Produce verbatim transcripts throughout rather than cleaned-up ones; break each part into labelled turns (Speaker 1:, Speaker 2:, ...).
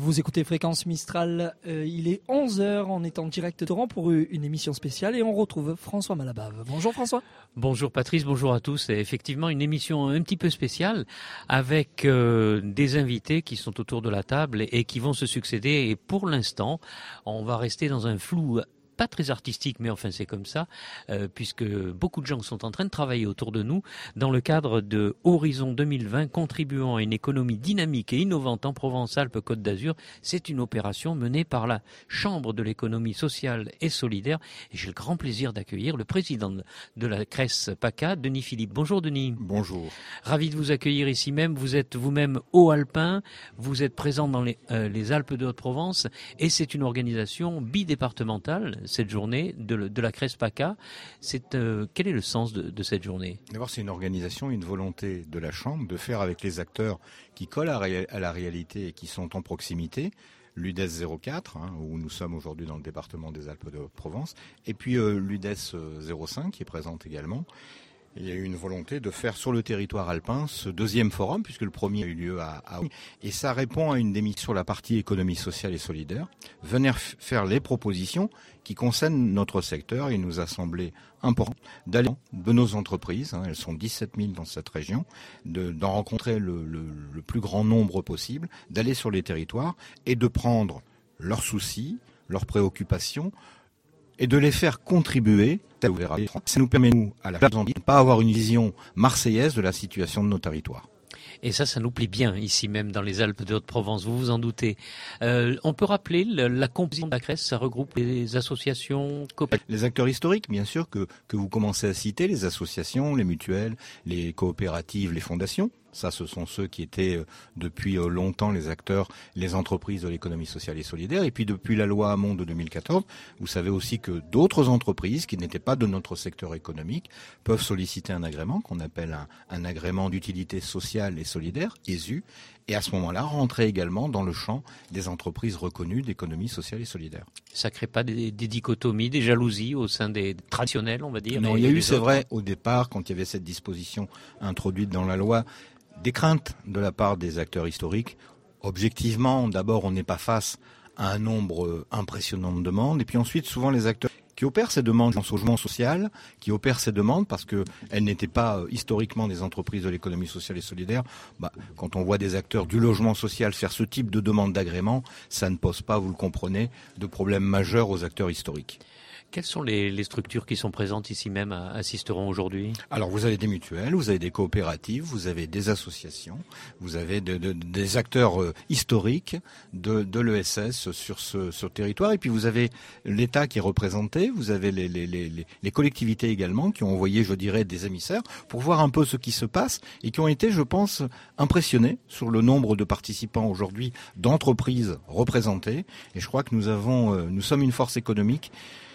Speaker 1: Vous écoutez Fréquence Mistral, euh, il est onze heures, on est en direct de Oran pour une émission spéciale et on retrouve François Malabave. Bonjour François.
Speaker 2: Bonjour Patrice, bonjour à tous. C'est effectivement une émission un petit peu spéciale avec euh, des invités qui sont autour de la table et, et qui vont se succéder. Et pour l'instant, on va rester dans un flou pas très artistique, mais enfin c'est comme ça, euh, puisque beaucoup de gens sont en train de travailler autour de nous dans le cadre de Horizon deux mille vingt, contribuant à une économie dynamique et innovante en Provence-Alpes-Côte d'Azur. C'est une opération menée par la Chambre de l'économie sociale et solidaire. Et j'ai le grand plaisir d'accueillir le président de la C R E S PACA, Denis Philippe. Bonjour Denis.
Speaker 3: Bonjour.
Speaker 2: Ravi de vous accueillir ici même. Vous êtes vous-même haut-alpin, vous êtes présent dans les, euh, les Alpes de Haute-Provence et c'est une organisation bidépartementale. Cette journée de, de la C R E S PACA, c'est, euh, quel est le sens de, de cette journée ?
Speaker 3: D'abord, c'est une organisation, une volonté de la Chambre de faire avec les acteurs qui collent à, ré- à la réalité et qui sont en proximité. L'U D E S zéro quatre, hein, où nous sommes aujourd'hui dans le département des Alpes de Haute-Provence, et puis euh, l'U D E S zéro cinq qui est présente également. Il y a eu une volonté de faire sur le territoire alpin ce deuxième forum, puisque le premier a eu lieu à, à... Et ça répond à une démission sur la partie économie sociale et solidaire. Venir f- faire les propositions qui concernent notre secteur. Il nous a semblé important d'aller de nos entreprises, hein, elles sont dix-sept mille dans cette région, de, d'en rencontrer le, le, le plus grand nombre possible, d'aller sur les territoires et de prendre leurs soucis, leurs préoccupations, et de les faire contribuer. Ça nous permet, nous, à la place de ne pas avoir une vision marseillaise de la situation de nos territoires.
Speaker 2: Et ça, ça nous plaît bien, ici même, dans les Alpes de Haute-Provence, vous vous en doutez. Euh, on peut rappeler le, la composition de la C R E S, ça regroupe les associations...
Speaker 3: Les acteurs historiques, bien sûr, que, que vous commencez à citer, les associations, les mutuelles, les coopératives, les fondations. Ça, ce sont ceux qui étaient euh, depuis longtemps les acteurs, les entreprises de l'économie sociale et solidaire. Et puis depuis la loi Hamon de deux mille quatorze, vous savez aussi que d'autres entreprises qui n'étaient pas de notre secteur économique peuvent solliciter un agrément qu'on appelle un, un agrément d'utilité sociale et solidaire, E S U, et à ce moment-là rentrer également dans le champ des entreprises reconnues d'économie sociale et solidaire.
Speaker 2: Ça ne crée pas des, des dichotomies, des jalousies au sein des traditionnels, on va dire?
Speaker 3: Non, il y a eu, c'est vrai, au départ, quand il y avait cette disposition introduite dans la loi, des craintes de la part des acteurs historiques. Objectivement, d'abord, on n'est pas face à un nombre impressionnant de demandes. Et puis ensuite, souvent, les acteurs qui opèrent ces demandes en logement social, qui opèrent ces demandes parce qu'elles n'étaient pas euh, historiquement des entreprises de l'économie sociale et solidaire, bah, quand on voit des acteurs du logement social faire ce type de demande d'agrément, ça ne pose pas, vous le comprenez, de problème majeur aux acteurs historiques.
Speaker 2: Quelles sont les, les structures qui sont présentes ici même à, à Sisteron aujourd'hui? Alors,
Speaker 3: vous avez des mutuelles, vous avez des coopératives, vous avez des associations, vous avez de, de, des acteurs euh, historiques de, de l'E S S sur ce, ce territoire. Et puis vous avez l'État qui est représenté, vous avez les, les, les, les collectivités également qui ont envoyé, je dirais, des émissaires pour voir un peu ce qui se passe et qui ont été, je pense, impressionnés sur le nombre de participants aujourd'hui d'entreprises représentées. Et je crois que nous avons, euh, nous sommes une force économique.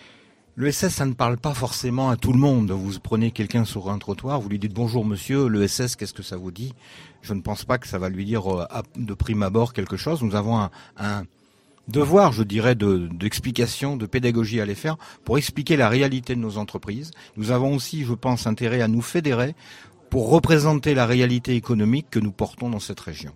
Speaker 3: L'E S S, ça ne parle pas forcément à tout le monde. Vous prenez quelqu'un sur un trottoir, vous lui dites « Bonjour monsieur, l'E S S, qu'est-ce que ça vous dit ?» Je ne pense pas que ça va lui dire euh, de prime abord quelque chose. Nous avons un, un devoir, je dirais, de, d'explication, de pédagogie à les faire pour expliquer la réalité de nos entreprises. Nous avons aussi, je pense, intérêt à nous fédérer pour représenter la réalité économique que nous portons dans cette région.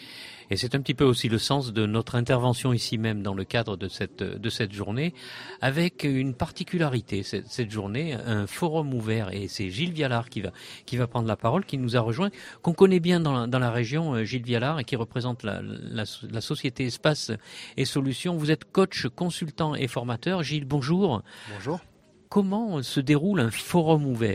Speaker 2: Et c'est un petit peu aussi le sens de notre intervention ici même dans le cadre de cette, de cette journée, avec une particularité, cette, cette journée, un forum ouvert, et c'est Gilles Vialard qui va, qui va prendre la parole, qui nous a rejoint, qu'on connaît bien dans la, dans la région, Gilles Vialard, et qui représente la, la, la société Espace et Solutions. Vous êtes coach, consultant et formateur. Gilles, bonjour.
Speaker 4: Bonjour.
Speaker 2: Comment se déroule un forum ouvert ?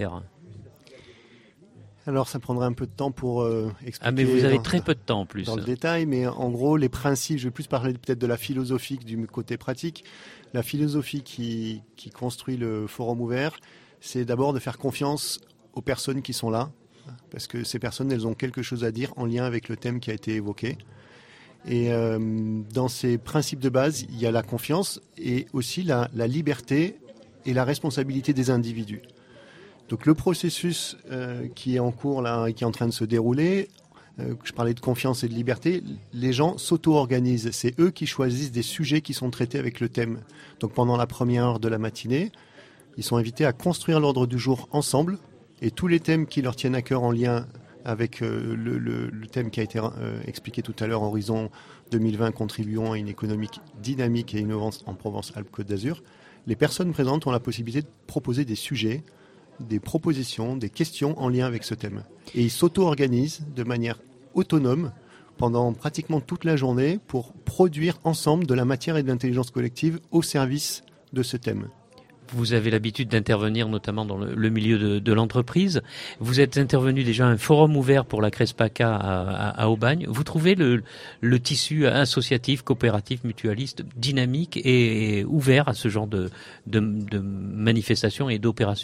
Speaker 4: Alors, ça prendrait un peu de temps pour euh, expliquer.
Speaker 2: Ah, mais vous avez
Speaker 4: dans,
Speaker 2: très peu de temps en plus.
Speaker 4: Dans le détail, mais en gros, les principes, je vais plus parler peut-être de la philosophie que du côté pratique. La philosophie qui, qui construit le forum ouvert, c'est d'abord de faire confiance aux personnes qui sont là, parce que ces personnes, elles ont quelque chose à dire en lien avec le thème qui a été évoqué. Et euh, dans ces principes de base, il y a la confiance et aussi la, la liberté et la responsabilité des individus. Donc le processus euh, qui est en cours là et qui est en train de se dérouler, euh, je parlais de confiance et de liberté, les gens s'auto-organisent. C'est eux qui choisissent des sujets qui sont traités avec le thème. Donc pendant la première heure de la matinée, ils sont invités à construire l'ordre du jour ensemble et tous les thèmes qui leur tiennent à cœur en lien avec euh, le, le, le thème qui a été euh, expliqué tout à l'heure, Horizon deux mille vingt, contribuons à une économie dynamique et innovante en Provence-Alpes-Côte d'Azur, les personnes présentes ont la possibilité de proposer des sujets, des propositions, des questions en lien avec ce thème. Et ils s'auto-organisent de manière autonome pendant pratiquement toute la journée pour produire ensemble de la matière et de l'intelligence collective au service de ce thème.
Speaker 2: Vous avez l'habitude d'intervenir notamment dans le, le milieu de, de l'entreprise. Vous êtes intervenu déjà à un forum ouvert pour la Crespaca à, à, à Aubagne. Vous trouvez le, le tissu associatif, coopératif, mutualiste dynamique et, et ouvert à ce genre de, de, de manifestations et d'opérations ?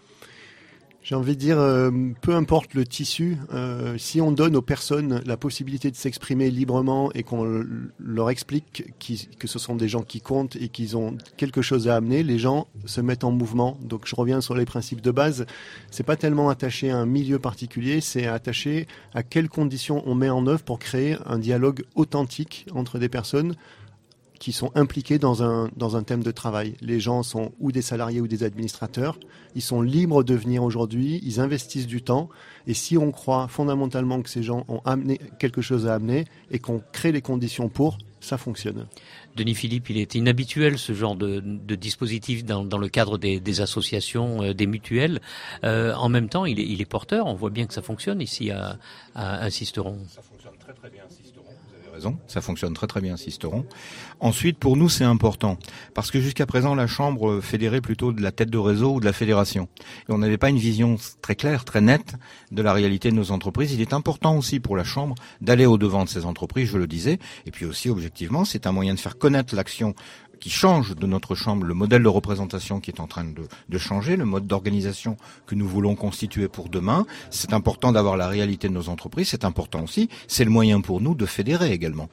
Speaker 4: J'ai envie de dire, euh, peu importe le tissu, euh, si on donne aux personnes la possibilité de s'exprimer librement et qu'on l- leur explique qui, que ce sont des gens qui comptent et qu'ils ont quelque chose à amener, les gens se mettent en mouvement. Donc je reviens sur les principes de base. C'est pas tellement attaché à un milieu particulier, c'est attaché à quelles conditions on met en œuvre pour créer un dialogue authentique entre des personnes qui sont impliqués dans un, dans un thème de travail. Les gens sont ou des salariés ou des administrateurs. Ils sont libres de venir aujourd'hui, ils investissent du temps. Et si on croit fondamentalement que ces gens ont amené quelque chose à amener et qu'on crée les conditions pour, ça fonctionne.
Speaker 2: Denis Philippe, il est inhabituel ce genre de, de dispositif dans, dans le cadre des, des associations, euh, des mutuelles. Euh, en même temps, il est, il est porteur. On voit bien que ça fonctionne ici à, à, à Sisteron.
Speaker 3: Ça fonctionne très très bien à Sisteron. Vous avez raison. Ça fonctionne très très bien à Sisteron. Ensuite, pour nous, c'est important parce que jusqu'à présent, la Chambre fédérait plutôt de la tête de réseau ou de la fédération. Et on n'avait pas une vision très claire, très nette de la réalité de nos entreprises. Il est important aussi pour la Chambre d'aller au-devant de ces entreprises, je le disais. Et puis aussi, objectivement, c'est un moyen de faire connaître l'action qui change de notre Chambre, le modèle de représentation qui est en train de, de changer, le mode d'organisation que nous voulons constituer pour demain. C'est important d'avoir la réalité de nos entreprises. C'est important aussi. C'est le moyen pour nous de fédérer également.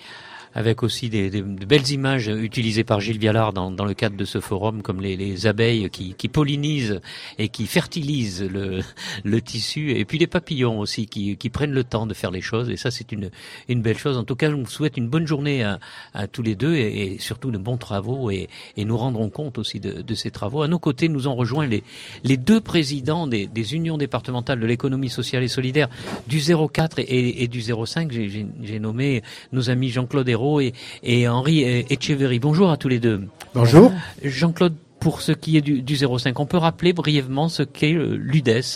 Speaker 2: Avec aussi des, des, de belles images utilisées par Gilles Vialard dans, dans le cadre de ce forum, comme les, les abeilles qui, qui pollinisent et qui fertilisent le, le tissu, et puis les papillons aussi qui, qui prennent le temps de faire les choses, et ça c'est une, une belle chose. En tout cas, je vous souhaite une bonne journée à, à tous les deux, et, et surtout de bons travaux, et, et nous rendrons compte aussi de, de ces travaux. À nos côtés, nous ont rejoint les, les deux présidents des, des unions départementales de l'économie sociale et solidaire du zéro quatre et, et du zéro cinq. J'ai, j'ai, j'ai nommé nos amis Jean-Claude Hérault et, et Henri Etcheverry. Bonjour à tous les deux.
Speaker 5: Bonjour.
Speaker 2: Jean-Claude, pour ce qui est du, du zéro cinq, on peut rappeler brièvement ce qu'est l'U D E S ?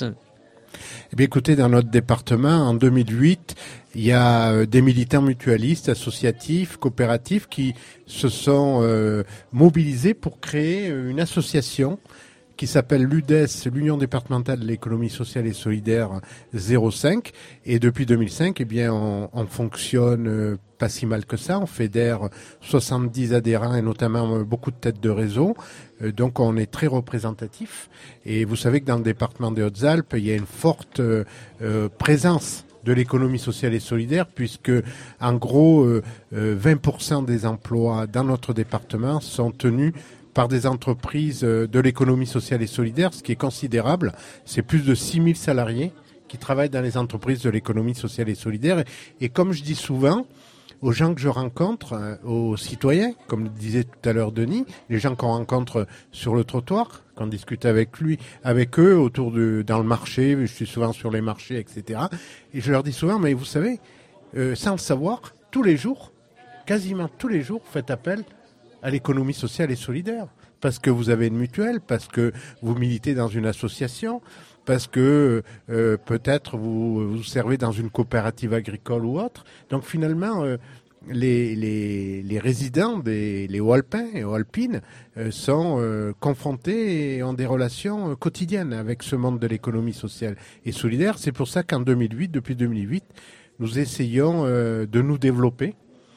Speaker 5: Eh bien, écoutez, dans notre département, en deux mille huit, il y a des militants mutualistes, associatifs, coopératifs qui se sont euh, mobilisés pour créer une association qui s'appelle l'U D E S, l'Union départementale de l'économie sociale et solidaire zéro cinq. Et depuis deux mille cinq, eh bien, on, on fonctionne euh, pas si mal que ça. On fédère soixante-dix adhérents et notamment euh, beaucoup de têtes de réseau. Euh, donc, on est très représentatif. Et vous savez que dans le département des Hautes-Alpes, il y a une forte euh, euh, présence de l'économie sociale et solidaire, puisque en gros, euh, euh, vingt pour cent des emplois dans notre département sont tenus par des entreprises de l'économie sociale et solidaire, ce qui est considérable. C'est plus de six mille salariés qui travaillent dans les entreprises de l'économie sociale et solidaire. Et, et comme je dis souvent aux gens que je rencontre, aux citoyens, comme le disait tout à l'heure Denis, les gens qu'on rencontre sur le trottoir, qu'on discute avec lui, avec eux, autour de, dans le marché, je suis souvent sur les marchés, et cetera. Et je leur dis souvent, mais vous savez, euh, sans le savoir, tous les jours, quasiment tous les jours, vous faites appel à l'économie sociale et solidaire, parce que vous avez une mutuelle, parce que vous militez dans une association, parce que euh, peut-être vous vous servez dans une coopérative agricole ou autre. Donc finalement, euh, les, les, les résidents, des, les Hauts-Alpins et Hauts-Alpines euh, sont euh, confrontés et ont des relations euh, quotidiennes avec ce monde de l'économie sociale et solidaire. C'est pour ça qu'en deux mille huit, depuis deux mille huit, nous essayons euh, de nous développer.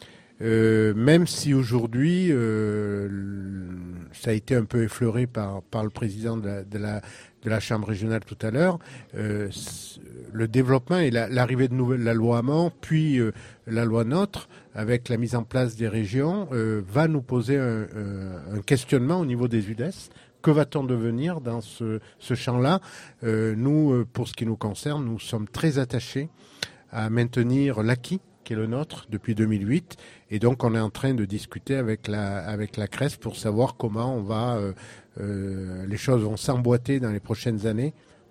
Speaker 5: Euh, même si aujourd'hui, euh, ça a été un peu effleuré par, par le président de la, de la, de la Chambre régionale tout à l'heure, euh, le développement et la, l'arrivée de nouvelles, la loi Hamon, puis euh, la loi NOTRe, avec la mise en place des régions, euh, va nous poser un, un, un questionnement au niveau des U D E S. Que va-t-on devenir dans ce, ce champ-là ? euh, Nous, pour ce qui nous concerne, nous sommes très attachés à maintenir l'acquis qui est le nôtre depuis deux mille huit, et donc on est en train de discuter avec la avec la Crest pour savoir comment on va euh, euh, les choses vont s'emboîter dans les prochaines années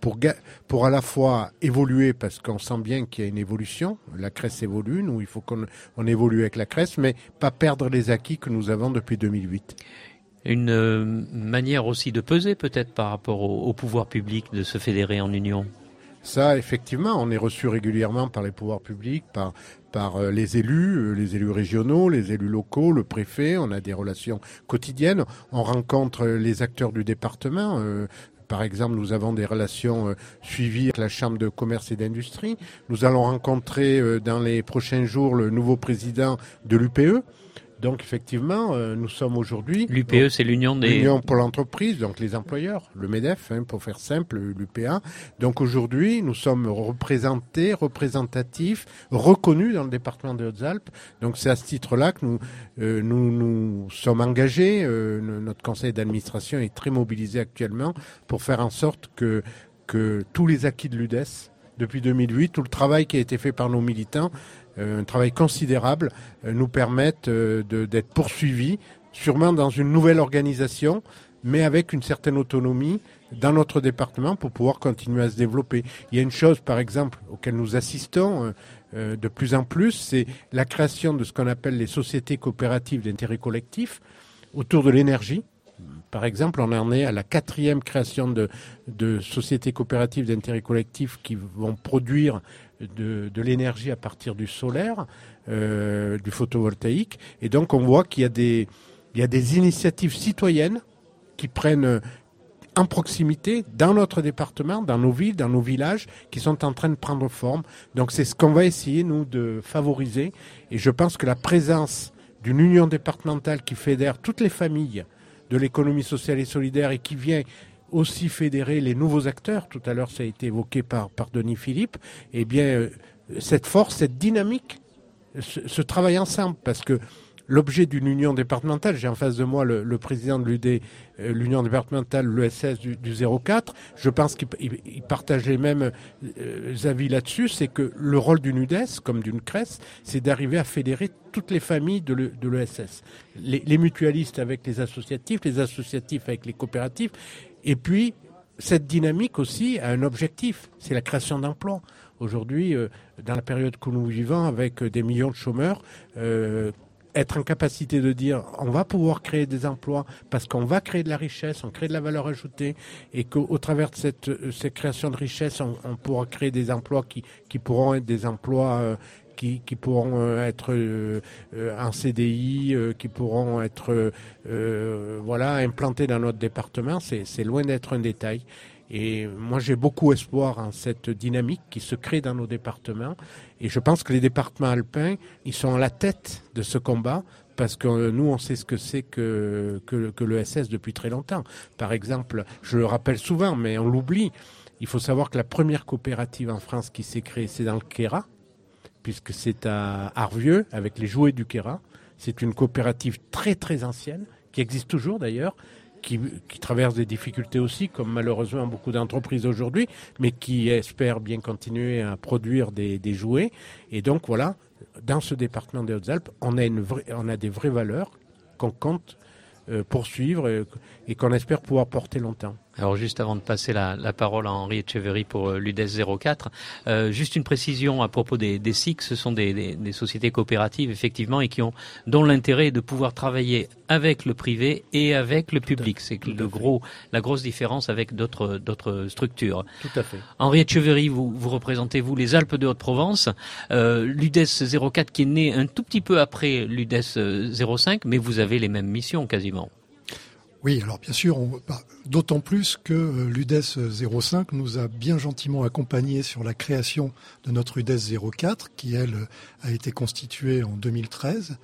Speaker 5: pour, pour à la fois évoluer, parce qu'on sent bien qu'il y a une évolution, la Cress évolue, nous il faut qu'on on évolue avec la Cress, mais pas perdre les acquis que nous avons depuis deux mille huit.
Speaker 2: Une euh, manière aussi de peser peut-être par rapport au, au pouvoir public, de se fédérer en union.
Speaker 5: Ça, effectivement, on est reçu régulièrement par les pouvoirs publics, par par euh, les élus, euh, les élus régionaux, les élus locaux, le préfet. On a des relations quotidiennes. On rencontre les acteurs du département. Euh, par exemple, nous avons des relations euh, suivies avec la Chambre de commerce et d'industrie. Nous allons rencontrer euh, dans les prochains jours le nouveau président de l'U P E. Donc effectivement, euh, nous sommes aujourd'hui...
Speaker 2: L'U P E, c'est l'Union des...
Speaker 5: L'Union pour l'entreprise, donc les employeurs, le MEDEF, hein, pour faire simple, l'U P A. Donc aujourd'hui, nous sommes représentés, représentatifs, reconnus dans le département des Hautes-Alpes. Donc c'est à ce titre-là que nous euh, nous, nous sommes engagés. Euh, notre conseil d'administration est très mobilisé actuellement pour faire en sorte que, que tous les acquis de l'U D E S, depuis deux mille huit, tout le travail qui a été fait par nos militants, Euh, un travail considérable, euh, nous permettent euh, de, d'être poursuivis, sûrement dans une nouvelle organisation, mais avec une certaine autonomie dans notre département pour pouvoir continuer à se développer. Il y a une chose, par exemple, auquel nous assistons euh, euh, de plus en plus, c'est la création de ce qu'on appelle les sociétés coopératives d'intérêt collectif autour de l'énergie. Par exemple, on en est à la quatrième création de, de sociétés coopératives d'intérêt collectif qui vont produire de, de l'énergie à partir du solaire, euh, du photovoltaïque. Et donc, on voit qu'il y a des, il y a des initiatives citoyennes qui prennent en proximité, dans notre département, dans nos villes, dans nos villages, qui sont en train de prendre forme. Donc, c'est ce qu'on va essayer, nous, de favoriser. Et je pense que la présence d'une union départementale qui fédère toutes les familles de l'économie sociale et solidaire et qui vient aussi fédérer les nouveaux acteurs, tout à l'heure ça a été évoqué par, par Denis Philippe, eh bien euh, cette force, cette dynamique se, se travaille ensemble, parce que l'objet d'une union départementale, j'ai en face de moi le, le président de l'U D, euh, l'union départementale, l'E S S du, du zéro quatre, je pense qu'il il, il partage les mêmes euh, avis là-dessus, c'est que le rôle d'une U D E S, comme d'une Cress, c'est d'arriver à fédérer toutes les familles de, le, de l'E S S. Les, les mutualistes avec les associatifs, les associatifs avec les coopératifs, et puis cette dynamique aussi a un objectif, c'est la création d'emplois. Aujourd'hui, euh, dans la période que nous vivons, avec des millions de chômeurs, euh, être en capacité de dire on va pouvoir créer des emplois parce qu'on va créer de la richesse, on crée de la valeur ajoutée, et qu'au travers de cette, cette création de richesse, on, on pourra créer des emplois qui, qui pourront être des emplois euh, qui, qui pourront être euh, en C D I, euh, qui pourront être euh, voilà, implantés dans notre département, c'est, c'est loin d'être un détail. Et moi, j'ai beaucoup espoir en cette dynamique qui se crée dans nos départements. Et je pense que les départements alpins, ils sont à la tête de ce combat, parce que nous, on sait ce que c'est que, que, que l'E S S depuis très longtemps. Par exemple, je le rappelle souvent, mais on l'oublie, il faut savoir que la première coopérative en France qui s'est créée, c'est dans le Queyras, puisque c'est à Arvieux, avec les jouets du Queyras. C'est une coopérative très très ancienne, qui existe toujours d'ailleurs, Qui, qui traverse des difficultés aussi, comme malheureusement beaucoup d'entreprises aujourd'hui, mais qui espèrent bien continuer à produire des, des jouets. Et donc voilà, dans ce département des Hautes-Alpes, on a, une vraie, on a des vraies valeurs qu'on compte euh, poursuivre et, et qu'on espère pouvoir porter longtemps.
Speaker 2: Alors juste avant de passer la, la parole à Henri Etcheverry pour euh, l'U D E S zéro quatre, euh, juste une précision à propos des, des S I C, ce sont des, des, des sociétés coopératives effectivement et qui ont dont l'intérêt est de pouvoir travailler avec le privé et avec le public. C'est que le gros, la grosse différence avec d'autres d'autres structures.
Speaker 5: Tout à fait.
Speaker 2: Henri Etcheverry, vous, vous représentez vous les Alpes de Haute-Provence, euh, l'U D E S zéro quatre qui est né un tout petit peu après l'U D E S zéro cinq, mais vous avez les mêmes missions quasiment.
Speaker 6: Oui, alors bien sûr, on, bah, d'autant plus que euh, l'U D E S zéro cinq nous a bien gentiment accompagnés sur la création de notre U D E S zéro quatre, qui, elle, a été constituée en deux mille treize.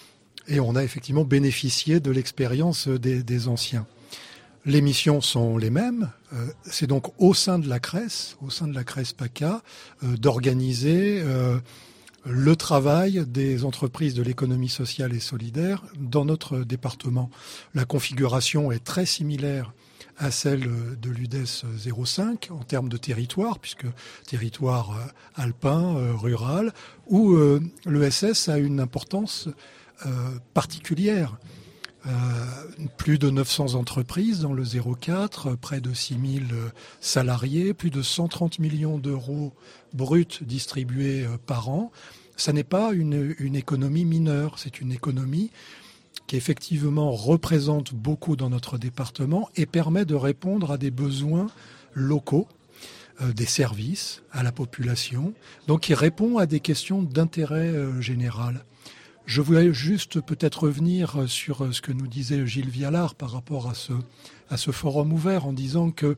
Speaker 6: Et on a effectivement bénéficié de l'expérience des, des anciens. Les missions sont les mêmes. Euh, c'est donc au sein de la Cress, au sein de la Cress PACA, euh, d'organiser euh, le travail des entreprises de l'économie sociale et solidaire dans notre département. La configuration est très similaire à celle de l'U D E S zéro cinq en termes de territoire, puisque territoire alpin, rural, où euh, l'E S S a une importance euh, particulière, Euh, plus de neuf cents entreprises dans le zéro quatre, près de six mille salariés, plus de cent trente millions d'euros bruts distribués par an. Ça n'est pas une, une économie mineure, c'est une économie qui effectivement représente beaucoup dans notre département et permet de répondre à des besoins locaux, euh, des services à la population, donc qui répond à des questions d'intérêt euh, général. Je voulais juste peut-être revenir sur ce que nous disait Gilles Vialard par rapport à ce, à ce forum ouvert en disant que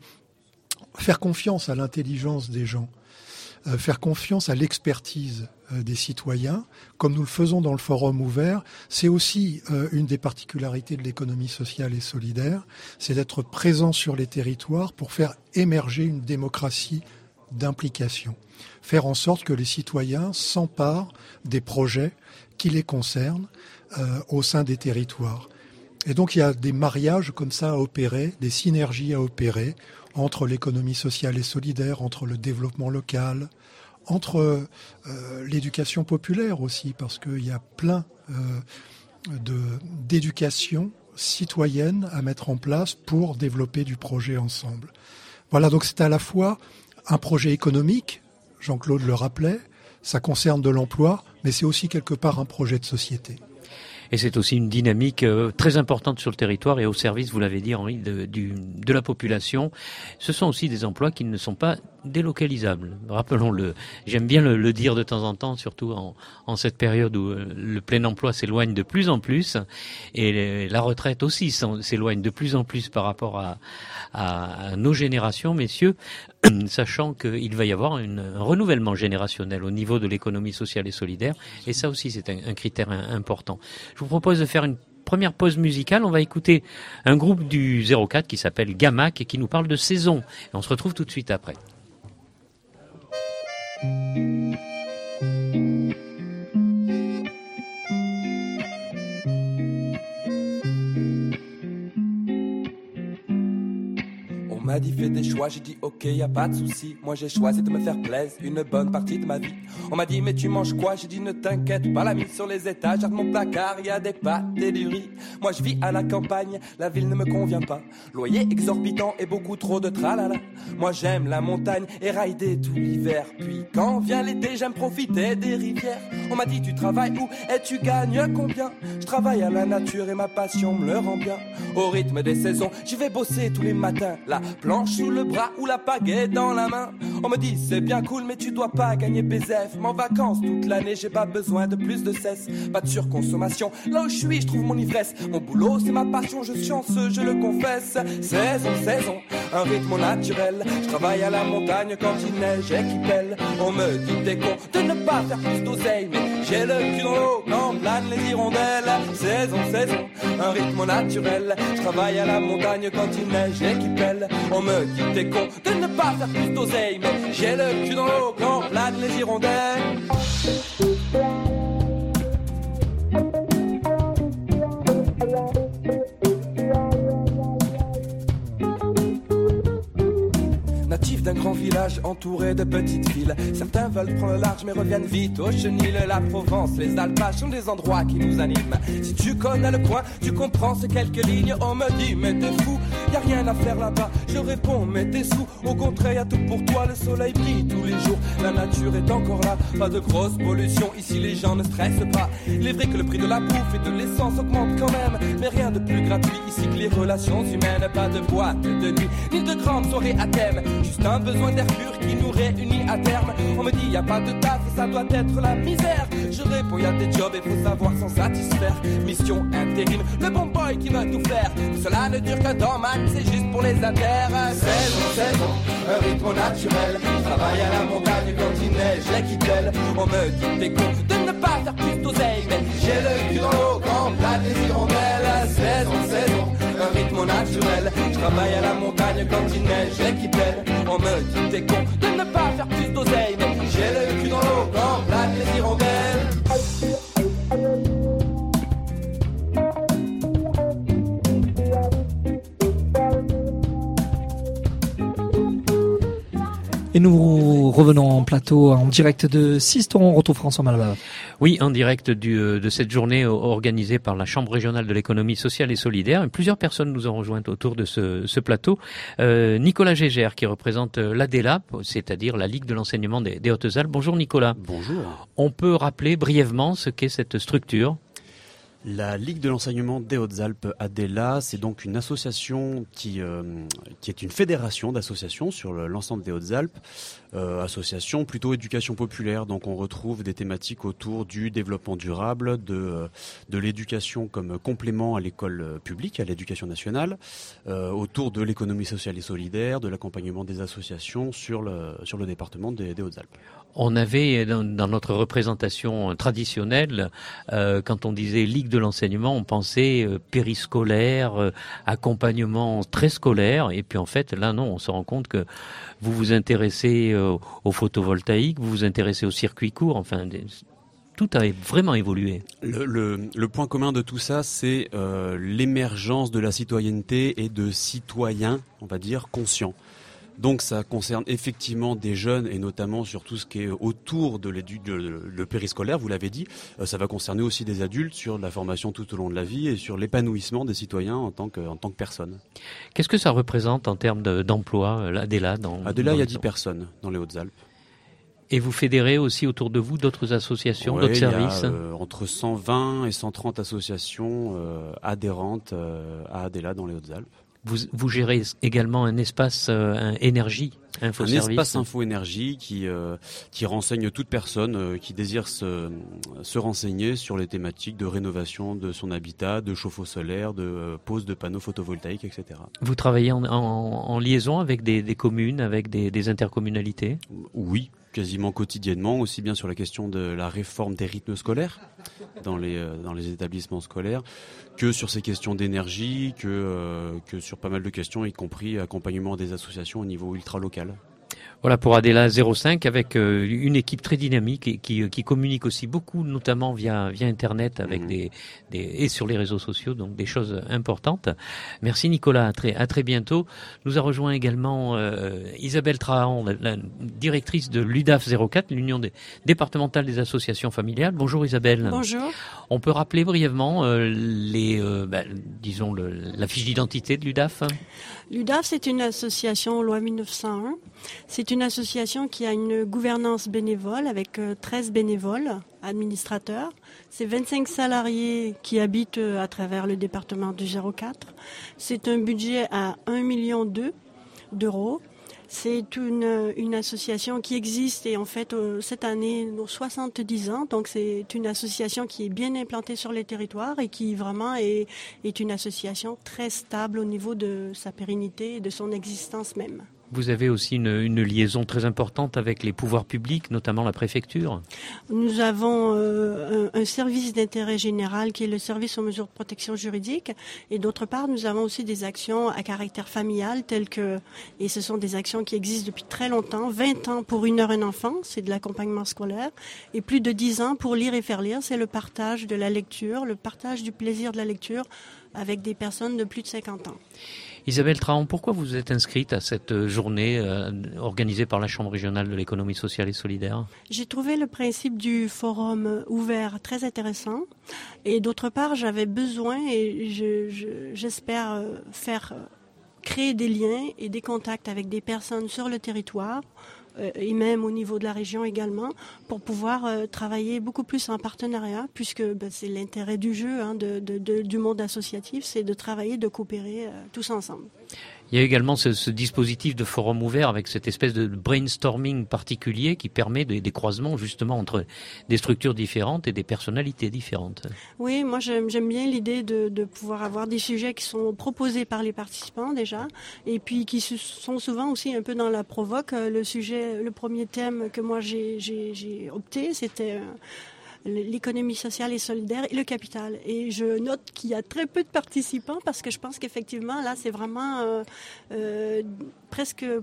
Speaker 6: faire confiance à l'intelligence des gens, euh, faire confiance à l'expertise euh, des citoyens, comme nous le faisons dans le forum ouvert, c'est aussi euh, une des particularités de l'économie sociale et solidaire, c'est d'être présent sur les territoires pour faire émerger une démocratie d'implication, faire en sorte que les citoyens s'emparent des projets qui les concernent euh, au sein des territoires. Et donc il y a des mariages comme ça à opérer, des synergies à opérer entre l'économie sociale et solidaire, entre le développement local, entre euh, l'éducation populaire aussi, parce qu'il y a plein euh, de, d'éducation citoyenne à mettre en place pour développer du projet ensemble. Voilà, donc c'est à la fois un projet économique, Jean-Claude le rappelait, ça concerne de l'emploi, mais c'est aussi quelque part un projet de société.
Speaker 2: Et c'est aussi une dynamique euh, très importante sur le territoire et au service, vous l'avez dit Henri, de, du, de la population. Ce sont aussi des emplois qui ne sont pas délocalisables. Rappelons-le. J'aime bien le, le dire de temps en temps, surtout en, en cette période où le plein emploi s'éloigne de plus en plus et la retraite aussi s'éloigne de plus en plus par rapport à, à, à nos générations, messieurs, sachant qu'il va y avoir une, un renouvellement générationnel au niveau de l'économie sociale et solidaire. Et ça aussi, c'est un, un critère important. Je vous propose de faire une première pause musicale. On va écouter un groupe du zéro quatre qui s'appelle Gamac et qui nous parle de saison. Et on se retrouve tout de suite après.
Speaker 7: On m'a dit fais des choix, j'ai dit ok, y a pas de souci. Moi j'ai choisi de me faire plaisir une bonne partie de ma vie. On m'a dit mais tu manges quoi? J'ai dit ne t'inquiète pas, la mise sur les étages de mon placard, y a des pâtes et du riz. Moi je vis à la campagne, la ville ne me convient pas. Loyer exorbitant et beaucoup trop de tralala. Moi j'aime la montagne et rider tout l'hiver. Puis quand vient l'été, j'aime profiter des rivières. On m'a dit tu travailles où et tu gagnes combien? Je travaille à la nature et ma passion me le rend bien. Au rythme des saisons, j'y vais bosser tous les matins. La planche sous le bras ou la pagaie dans la main. On me dit c'est bien cool mais tu dois pas gagner B Z F. Mais en vacances toute l'année j'ai pas besoin de plus de cesse. Pas de surconsommation, là où je suis je trouve mon ivresse. Mon boulot c'est ma passion, je suis chanceux, je le confesse. Saison, saison, un rythme naturel. Je travaille à la montagne quand il neige et qu'il pèle. On me dit t'es con de ne pas faire plus d'oseille, mais j'ai le cul dans l'eau quand planent les hirondelles. Saison, saison, un rythme naturel. Je travaille à la montagne quand il neige et qu'il pèle. On me dit t'es con de ne pas faire plus d'oseille, mais j'ai le cul dans l'eau quand planent les hirondelles. Natif d'un grand village entouré de petites villes, certains veulent prendre le large mais reviennent vite au chenil. La Provence, les Alpes sont des endroits qui nous animent. Si tu connais le coin, tu comprends ces quelques lignes. On me dit mais t'es fou, y a rien à faire là-bas. Je réponds mais t'es sous, au contraire y a tout pour toi. Le soleil brille tous les jours, la nature est encore là. Pas de grosse pollution, ici les gens ne stressent pas. Il est vrai que le prix de la bouffe et de l'essence augmente quand même, mais rien de plus gratuit ici que les relations humaines. Pas de boîte de nuit, ni de grandes soirées à thème. Juste un besoin d'air pur qui nous réunit à terme. On me dit y a pas de taf et ça doit être la misère. Je réponds y a des jobs et faut savoir s'en satisfaire. Mission intérim, le bon boy qui va tout faire. Cela ne dure qu'un temps max, c'est juste pour les inter. Saison, saison, un rythme naturel. Travaille à la montagne quand il neige et qu'il pèle. On me dit t'es con de ne pas faire plus d'oseille, mais j'ai le cul dans l'eau quand planent les hirondelles. Saison, saison, un rythme naturel. Je travaille à la montagne quand il neige et qu'il pèle. On me dit t'es con de ne pas faire plus d'oseille, mais j'ai le cul dans l'eau quand planent les hirondelles.
Speaker 1: Et nous revenons en plateau, en direct de Sisteron. On retrouve François Malabave.
Speaker 2: Oui, en direct du, de cette journée organisée par la Chambre régionale de l'économie sociale et solidaire. Et plusieurs personnes nous ont rejointes autour de ce, ce plateau. Euh, Nicolas Gégère, qui représente l'A D E L A P, c'est-à-dire la Ligue de l'enseignement des, des Hautes-Alpes. Bonjour Nicolas.
Speaker 8: Bonjour.
Speaker 2: On peut rappeler brièvement ce qu'est cette structure ?
Speaker 8: La Ligue de l'enseignement des Hautes-Alpes A D E L A, c'est donc une association qui, euh, qui est une fédération d'associations sur l'ensemble des Hautes-Alpes, euh, association plutôt éducation populaire. Donc on retrouve des thématiques autour du développement durable, de, de l'éducation comme complément à l'école publique, à l'éducation nationale, euh, autour de l'économie sociale et solidaire, de l'accompagnement des associations sur le, sur le département des, des Hautes-Alpes.
Speaker 2: On avait dans, dans notre représentation traditionnelle, euh, quand on disait Ligue de l'enseignement, on pensait euh, périscolaire, euh, accompagnement très scolaire, et puis en fait là non, on se rend compte que vous vous intéressez euh, au photovoltaïque, vous vous intéressez au circuit court, enfin des, tout a vraiment évolué.
Speaker 8: Le, le, le point commun de tout ça, c'est euh, l'émergence de la citoyenneté et de citoyens, on va dire, conscients. Donc ça concerne effectivement des jeunes et notamment sur tout ce qui est autour de le périscolaire, vous l'avez dit. Ça va concerner aussi des adultes sur la formation tout au long de la vie et sur l'épanouissement des citoyens en tant que, en tant que personne.
Speaker 2: Qu'est-ce que ça représente en termes de, d'emploi, l'A D E L A dans,
Speaker 8: A D E L A,
Speaker 2: dans
Speaker 8: il y a dix personnes dans les Hautes-Alpes.
Speaker 2: Et vous fédérez aussi autour de vous d'autres associations,
Speaker 8: ouais,
Speaker 2: d'autres services ?
Speaker 8: Il y a euh, entre cent vingt et cent trente associations euh, adhérentes euh, à A D E L A dans les Hautes-Alpes.
Speaker 2: Vous, vous gérez également un espace euh, un énergie, info
Speaker 8: un
Speaker 2: service.
Speaker 8: espace info-énergie qui, euh, qui renseigne toute personne euh, qui désire se, se renseigner sur les thématiques de rénovation de son habitat, de chauffe-eau solaire, de euh, pose de panneaux photovoltaïques, et cetera.
Speaker 2: Vous travaillez en, en, en liaison avec des, des communes, avec des, des intercommunalités ?
Speaker 8: Oui, quasiment quotidiennement, aussi bien sur la question de la réforme des rythmes scolaires dans les, euh, dans les établissements scolaires, que sur ces questions d'énergie, que, euh, que sur pas mal de questions, y compris accompagnement des associations au niveau ultra-local.
Speaker 2: Voilà pour A D E L A zéro cinq avec euh, une équipe très dynamique et qui, qui communique aussi beaucoup, notamment via via Internet avec mmh. des, des et sur les réseaux sociaux, donc des choses importantes. Merci Nicolas, à très à très bientôt. Nous a rejoint également euh, Isabelle Trahan, la, la directrice de l'U D A F zéro quatre, l'Union des, départementale des associations familiales. Bonjour Isabelle.
Speaker 9: Bonjour.
Speaker 2: On peut rappeler brièvement euh, les euh, bah, disons le, la fiche d'identité de l'U D A F.
Speaker 9: L'U D A F, c'est une association loi mille neuf cent un. C'est une association qui a une gouvernance bénévole avec treize bénévoles, administrateurs. C'est vingt-cinq salariés qui habitent à travers le département du zéro quatre. C'est un budget à un million deux d'euros. C'est une, une association qui existe et en fait euh, cette année nos soixante-dix ans. Donc c'est une association qui est bien implantée sur les territoires et qui vraiment est, est une association très stable au niveau de sa pérennité et de son existence même.
Speaker 2: Vous avez aussi une, une liaison très importante avec les pouvoirs publics, notamment la préfecture.
Speaker 9: Nous avons euh, un, un service d'intérêt général qui est le service aux mesures de protection juridique. Et d'autre part, nous avons aussi des actions à caractère familial telles que, et ce sont des actions qui existent depuis très longtemps, vingt ans pour une heure un enfant, c'est de l'accompagnement scolaire, et plus de dix ans pour lire et faire lire, c'est le partage de la lecture, le partage du plaisir de la lecture avec des personnes de plus de cinquante ans.
Speaker 2: Isabelle Trahan, pourquoi vous êtes inscrite à cette journée euh, organisée par la Chambre régionale de l'économie sociale et solidaire ?
Speaker 9: J'ai trouvé le principe du forum ouvert très intéressant et d'autre part j'avais besoin et je, je, j'espère faire créer des liens et des contacts avec des personnes sur le territoire et même au niveau de la région également, pour pouvoir euh, travailler beaucoup plus en partenariat, puisque ben, c'est l'intérêt du jeu, hein, de, de, de, du monde associatif, c'est de travailler, de coopérer euh, tous ensemble.
Speaker 2: Il y a également ce, ce dispositif de forum ouvert avec cette espèce de brainstorming particulier qui permet des, des croisements justement entre des structures différentes et des personnalités différentes.
Speaker 9: Oui, moi j'aime, j'aime bien l'idée de, de pouvoir avoir des sujets qui sont proposés par les participants déjà, et puis qui sont souvent aussi un peu dans la provoque. Le sujet, le premier thème que moi j'ai, j'ai, j'ai opté, c'était l'économie sociale et solidaire et le capital. Et je note qu'il y a très peu de participants parce que je pense qu'effectivement, là, c'est vraiment euh, euh, presque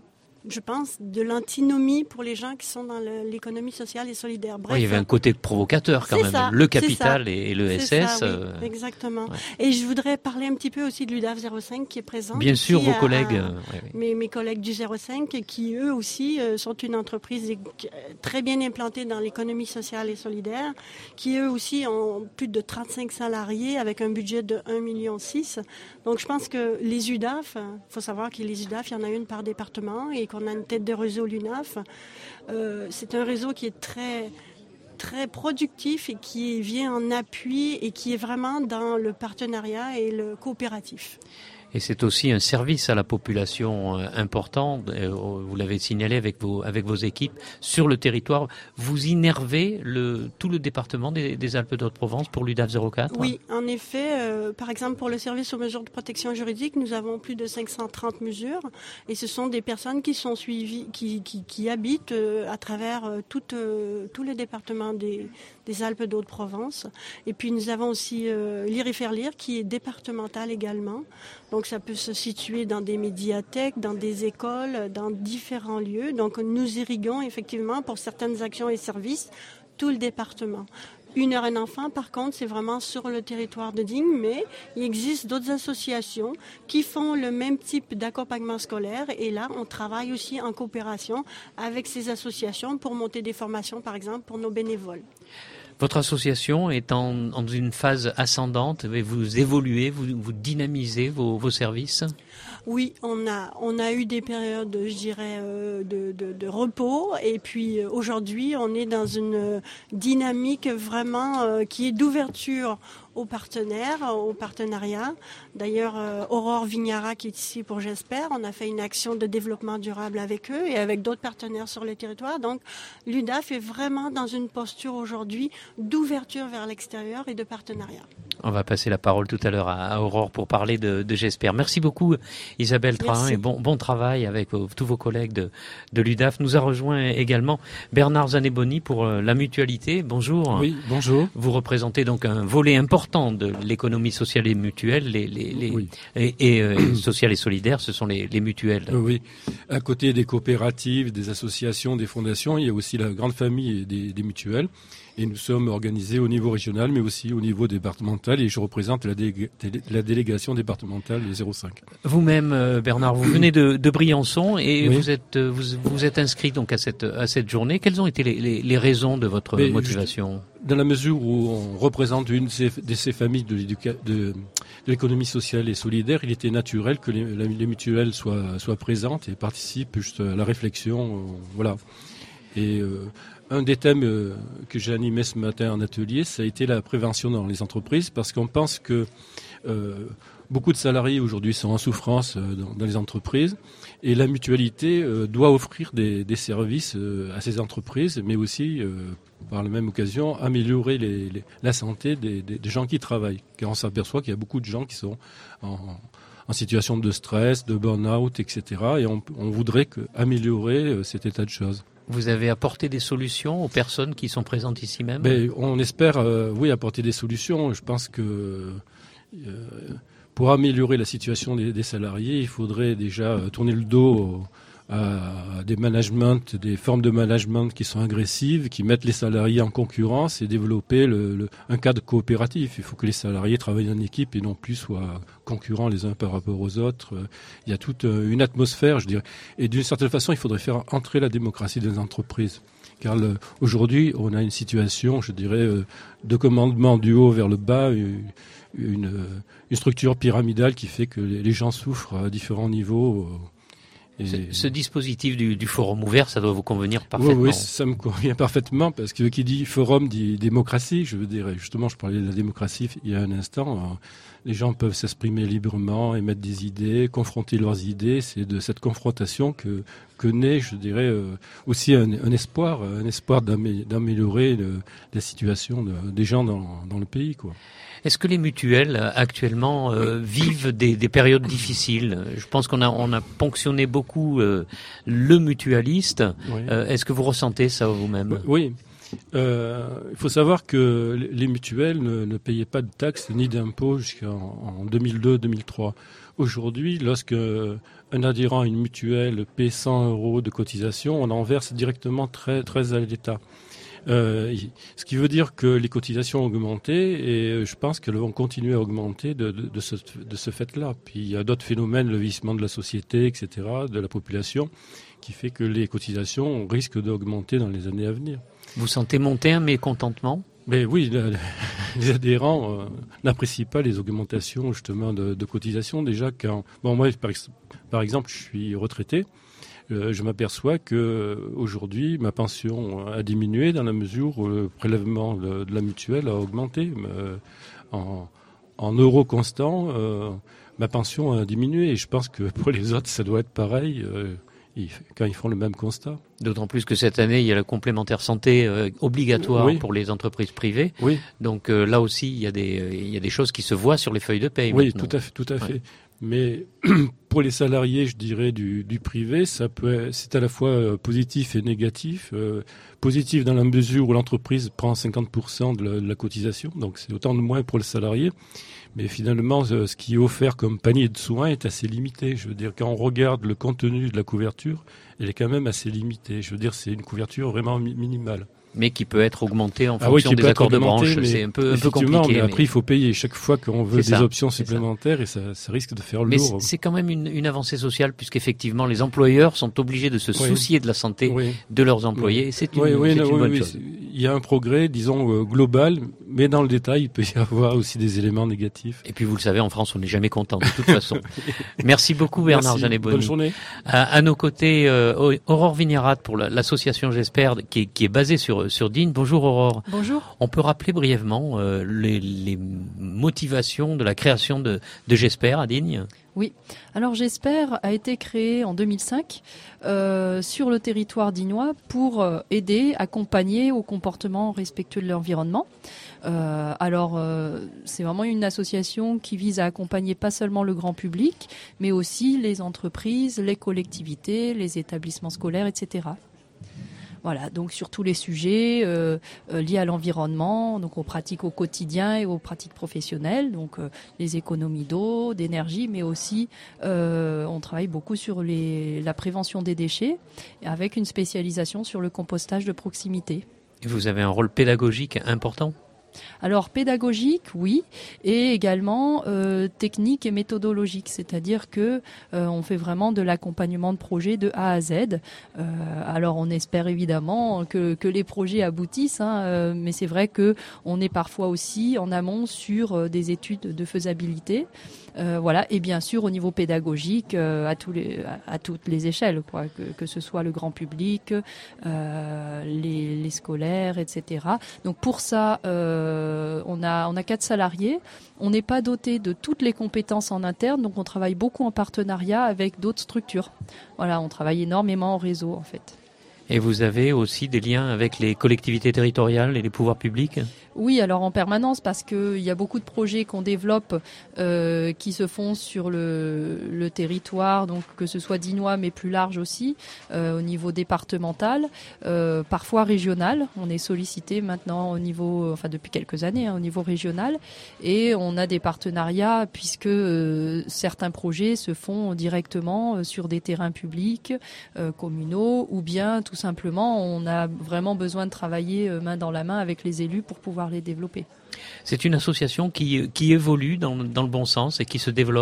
Speaker 9: je pense, de l'antinomie pour les gens qui sont dans le, l'économie sociale et solidaire. Bref,
Speaker 2: oui, il y avait un côté provocateur quand
Speaker 9: c'est
Speaker 2: même.
Speaker 9: Ça,
Speaker 2: le capital
Speaker 9: ça,
Speaker 2: et le S S.
Speaker 9: C'est ça, oui,
Speaker 2: euh...
Speaker 9: exactement.
Speaker 2: Ouais.
Speaker 9: Et je voudrais parler un petit peu aussi de l'U D A F zéro cinq qui est présent.
Speaker 2: Bien sûr, vos
Speaker 9: à,
Speaker 2: collègues.
Speaker 9: À,
Speaker 2: euh, oui, oui.
Speaker 9: Mes, mes collègues du zéro cinq qui, eux aussi, euh, sont une entreprise très bien implantée dans l'économie sociale et solidaire, qui, eux aussi, ont plus de trente-cinq salariés avec un budget de un virgule six million. Donc, je pense que les U D A F, il faut savoir que les U D A F, il y en a une par département et qu'on a une tête de réseau, l'U N A F. Euh, c'est un réseau qui est très... très productif et qui vient en appui et qui est vraiment dans le partenariat et le coopératif.
Speaker 2: Et c'est aussi un service à la population euh, important. Euh, vous l'avez signalé avec vos avec vos équipes sur le territoire. Vous innervez le tout le département des, des Alpes-de-Haute-Provence pour l'U D A F zéro quatre.
Speaker 9: Oui, en effet. Euh, par exemple, pour le service aux mesures de protection juridique, nous avons plus de cinq cent trente mesures, et ce sont des personnes qui sont suivies, qui qui, qui habitent euh, à travers euh, tout euh, tous les départements des des Alpes-de-Haute-Provence. Et puis nous avons aussi euh, l'I R I F E R L I R qui est départemental également. Donc ça peut se situer dans des médiathèques, dans des écoles, dans différents lieux. Donc nous irriguons effectivement pour certaines actions et services tout le département. Une heure un enfant, par contre, c'est vraiment sur le territoire de Digne, mais il existe d'autres associations qui font le même type d'accompagnement scolaire. Et là, on travaille aussi en coopération avec ces associations pour monter des formations, par exemple, pour nos bénévoles.
Speaker 2: Votre association est en, en une phase ascendante, vous évoluez, vous, vous dynamisez vos, vos services?
Speaker 9: Oui, on a on a eu des périodes, je dirais, euh, de, de, de repos, et puis euh, aujourd'hui, on est dans une dynamique vraiment euh, qui est d'ouverture aux partenaires, aux partenariats. D'ailleurs, euh, Aurore Vignara, qui est ici pour J'espère, on a fait une action de développement durable avec eux et avec d'autres partenaires sur le territoire. Donc, l'U D A F est vraiment dans une posture aujourd'hui d'ouverture vers l'extérieur et de partenariat.
Speaker 2: On va passer la parole tout à l'heure à, à Aurore pour parler de, de J'espère. Merci beaucoup Isabelle Trahin et bon, bon travail avec vos, tous vos collègues de, de l'U D A F. Nous a rejoint également Bernard Zaneboni pour euh, la mutualité. Bonjour.
Speaker 10: Oui, bonjour.
Speaker 2: Vous représentez donc un volet important de l'économie sociale et mutuelle, les, les, les,
Speaker 10: oui.
Speaker 2: et, et euh, sociale et solidaire, ce sont les, les mutuelles.
Speaker 10: Euh, oui, à côté des coopératives, des associations, des fondations, il y a aussi la grande famille des, des mutuelles. Et nous sommes organisés au niveau régional, mais aussi au niveau départemental. Et je représente la, délé- la délégation départementale zéro cinq.
Speaker 2: Vous-même, euh, Bernard, vous venez de, de Briançon et
Speaker 10: oui.
Speaker 2: vous êtes vous, vous êtes inscrit donc à cette à cette journée. Quelles ont été les, les, les raisons de votre mais motivation?
Speaker 10: Dans la mesure où on représente une de ces, de ces familles de, de, de l'économie sociale et solidaire, il était naturel que les, les mutuelles soient soient présentes et participent juste à la réflexion. Euh, voilà. Et euh, un des thèmes euh, que j'ai animé ce matin en atelier, ça a été la prévention dans les entreprises, parce qu'on pense que euh, beaucoup de salariés aujourd'hui sont en souffrance euh, dans, dans les entreprises, et la mutualité euh, doit offrir des, des services euh, à ces entreprises, mais aussi, euh, par la même occasion, améliorer les, les, la santé des, des, des gens qui travaillent. Car on s'aperçoit qu'il y a beaucoup de gens qui sont en, en situation de stress, de burn-out, et cetera. Et on, on voudrait que, améliorer euh, cet état de choses.
Speaker 2: Vous avez apporté des solutions aux personnes qui sont présentes ici même?
Speaker 10: Ben, on espère, euh, oui, apporter des solutions. Je pense que euh, pour améliorer la situation des, des salariés, il faudrait déjà euh, tourner le dos à des managements, des formes de management qui sont agressives, qui mettent les salariés en concurrence et développer le, le, un cadre coopératif. Il faut que les salariés travaillent en équipe et non plus soient concurrents les uns par rapport aux autres. Il y a toute une atmosphère, je dirais. Et d'une certaine façon, il faudrait faire entrer la démocratie dans les entreprises. Car le, aujourd'hui, on a une situation, je dirais, de commandement du haut vers le bas, une, une, une structure pyramidale qui fait que les gens souffrent à différents niveaux.
Speaker 2: Et ce, ce dispositif du, du forum ouvert, ça doit vous convenir parfaitement.
Speaker 10: Oui, oui, ça me convient parfaitement, parce que qui dit forum dit démocratie. Je veux dire, justement, je parlais de la démocratie il y a un instant. Les gens peuvent s'exprimer librement, émettre des idées, confronter leurs idées. C'est de cette confrontation que que naît, je dirais, euh, aussi un, un espoir, un espoir d'amé- d'améliorer le, la situation de, des gens dans, dans le pays, quoi.
Speaker 2: Est-ce que les mutuelles actuellement euh, vivent des, des périodes difficiles? Je pense qu'on a on a ponctionné beaucoup euh, le mutualiste.
Speaker 10: Oui.
Speaker 2: Euh, est-ce que vous ressentez ça vous-même?
Speaker 10: Oui. Euh, il faut savoir que les mutuelles ne, ne payaient pas de taxes ni d'impôts jusqu'en deux mille deux deux mille trois. Aujourd'hui, lorsque un adhérent à une mutuelle paie cent euros de cotisation, on en verse directement treize, treize à l'État. Euh, ce qui veut dire que les cotisations ont augmenté et je pense qu'elles vont continuer à augmenter de, de, de ce, de ce fait-là. Puis il y a d'autres phénomènes, le vieillissement de la société, et cetera, de la population, qui fait que les cotisations risquent d'augmenter dans les années à venir.
Speaker 2: Vous sentez monter un mécontentement ?
Speaker 10: Mais oui, le, les adhérents euh, n'apprécient pas les augmentations justement de, de cotisations. Déjà quand, bon moi par, par exemple, je suis retraité. Euh, je m'aperçois que aujourd'hui ma pension a diminué dans la mesure où le prélèvement de, de la mutuelle a augmenté. Euh, en, en euros constants, euh, ma pension a diminué et je pense que pour les autres ça doit être pareil euh, quand ils font le même constat.
Speaker 2: D'autant plus que cette année il y a la complémentaire santé euh, obligatoire
Speaker 10: oui.
Speaker 2: pour les entreprises privées.
Speaker 10: Oui.
Speaker 2: Donc euh, là aussi il y a des euh, il y a des choses qui se voient sur les feuilles de paye.
Speaker 10: Oui,
Speaker 2: maintenant.
Speaker 10: tout à fait, tout à
Speaker 2: ouais.
Speaker 10: fait. Mais pour les salariés, je dirais du, du privé, ça peut, c'est à la fois euh, positif et négatif. Euh, positif dans la mesure où l'entreprise prend cinquante pour cent de la, de la cotisation, donc c'est autant de moins pour le salarié. Mais finalement, euh, ce qui est offert comme panier de soins est assez limité. Je veux dire, quand on regarde le contenu de la couverture, elle est quand même assez limitée. Je veux dire, c'est une couverture vraiment mi- minimale.
Speaker 2: Mais qui peut être augmenté en
Speaker 10: ah oui,
Speaker 2: fonction des accords de branche. C'est un peu, un peu compliqué.
Speaker 10: Mais après, mais... il faut payer chaque fois qu'on veut
Speaker 2: c'est
Speaker 10: des
Speaker 2: ça,
Speaker 10: options supplémentaires et ça, ça risque de faire
Speaker 2: mais
Speaker 10: lourd.
Speaker 2: Mais c'est quand même une, une avancée sociale puisqu'effectivement, les employeurs sont obligés de se oui. soucier de la santé
Speaker 10: oui.
Speaker 2: de leurs employés. Oui. C'est une,
Speaker 10: oui, oui,
Speaker 2: c'est
Speaker 10: non,
Speaker 2: une
Speaker 10: oui,
Speaker 2: bonne
Speaker 10: oui,
Speaker 2: chose.
Speaker 10: Il y a un progrès, disons, euh, global, mais dans le détail, il peut y avoir aussi des éléments négatifs.
Speaker 2: Et puis, vous le savez, en France, on n'est jamais content de toute façon. Merci beaucoup, Bernard Janet-Boni.
Speaker 10: Bonne journée.
Speaker 2: À, à nos côtés, euh, Aurore Vignerat pour la, l'association J'espère, qui est, qui est basée sur, sur Digne. Bonjour Aurore.
Speaker 11: Bonjour.
Speaker 2: On peut rappeler brièvement euh, les, les motivations de la création de, de J'espère à Digne ?
Speaker 11: Oui. Alors J'espère a été créé en deux mille cinq euh, sur le territoire dignois pour euh, aider, accompagner au comportement respectueux de l'environnement. Euh, alors euh, c'est vraiment une association qui vise à accompagner pas seulement le grand public, mais aussi les entreprises, les collectivités, les établissements scolaires, et cetera. Voilà, donc sur tous les sujets euh, euh, liés à l'environnement, donc aux pratiques au quotidien et aux pratiques professionnelles, donc euh, les économies d'eau, d'énergie, mais aussi euh, on travaille beaucoup sur les, la prévention des déchets, avec une spécialisation sur le compostage de proximité.
Speaker 2: Et vous avez un rôle pédagogique important ?
Speaker 11: Alors pédagogique, oui, et également euh, technique et méthodologique, c'est-à-dire que euh, on fait vraiment de l'accompagnement de projets de A à Z. Euh, alors on espère évidemment que, que les projets aboutissent, hein, euh, mais c'est vrai que on est parfois aussi en amont sur euh, des études de faisabilité. Euh, voilà, et bien sûr au niveau pédagogique euh, à tous les à, à toutes les échelles, quoi, que, que ce soit le grand public, euh, les, les scolaires, et cetera. Donc pour ça, euh, on a on a quatre salariés. On n'est pas doté de toutes les compétences en interne, donc on travaille beaucoup en partenariat avec d'autres structures. Voilà, on travaille énormément en réseau en fait.
Speaker 2: Et vous avez aussi des liens avec les collectivités territoriales et les pouvoirs publics ?
Speaker 11: Oui, alors en permanence, parce qu'il y a beaucoup de projets qu'on développe euh, qui se font sur le, le territoire, donc que ce soit dignois mais plus large aussi, euh, au niveau départemental, euh, parfois régional. On est sollicité maintenant au niveau, enfin depuis quelques années, hein, au niveau régional, et on a des partenariats puisque euh, certains projets se font directement sur des terrains publics, euh, communaux, ou bien tout simplement on a vraiment besoin de travailler main dans la main avec les élus pour pouvoir les développer.
Speaker 2: C'est une association qui, qui évolue dans, dans le bon sens et qui se développe ?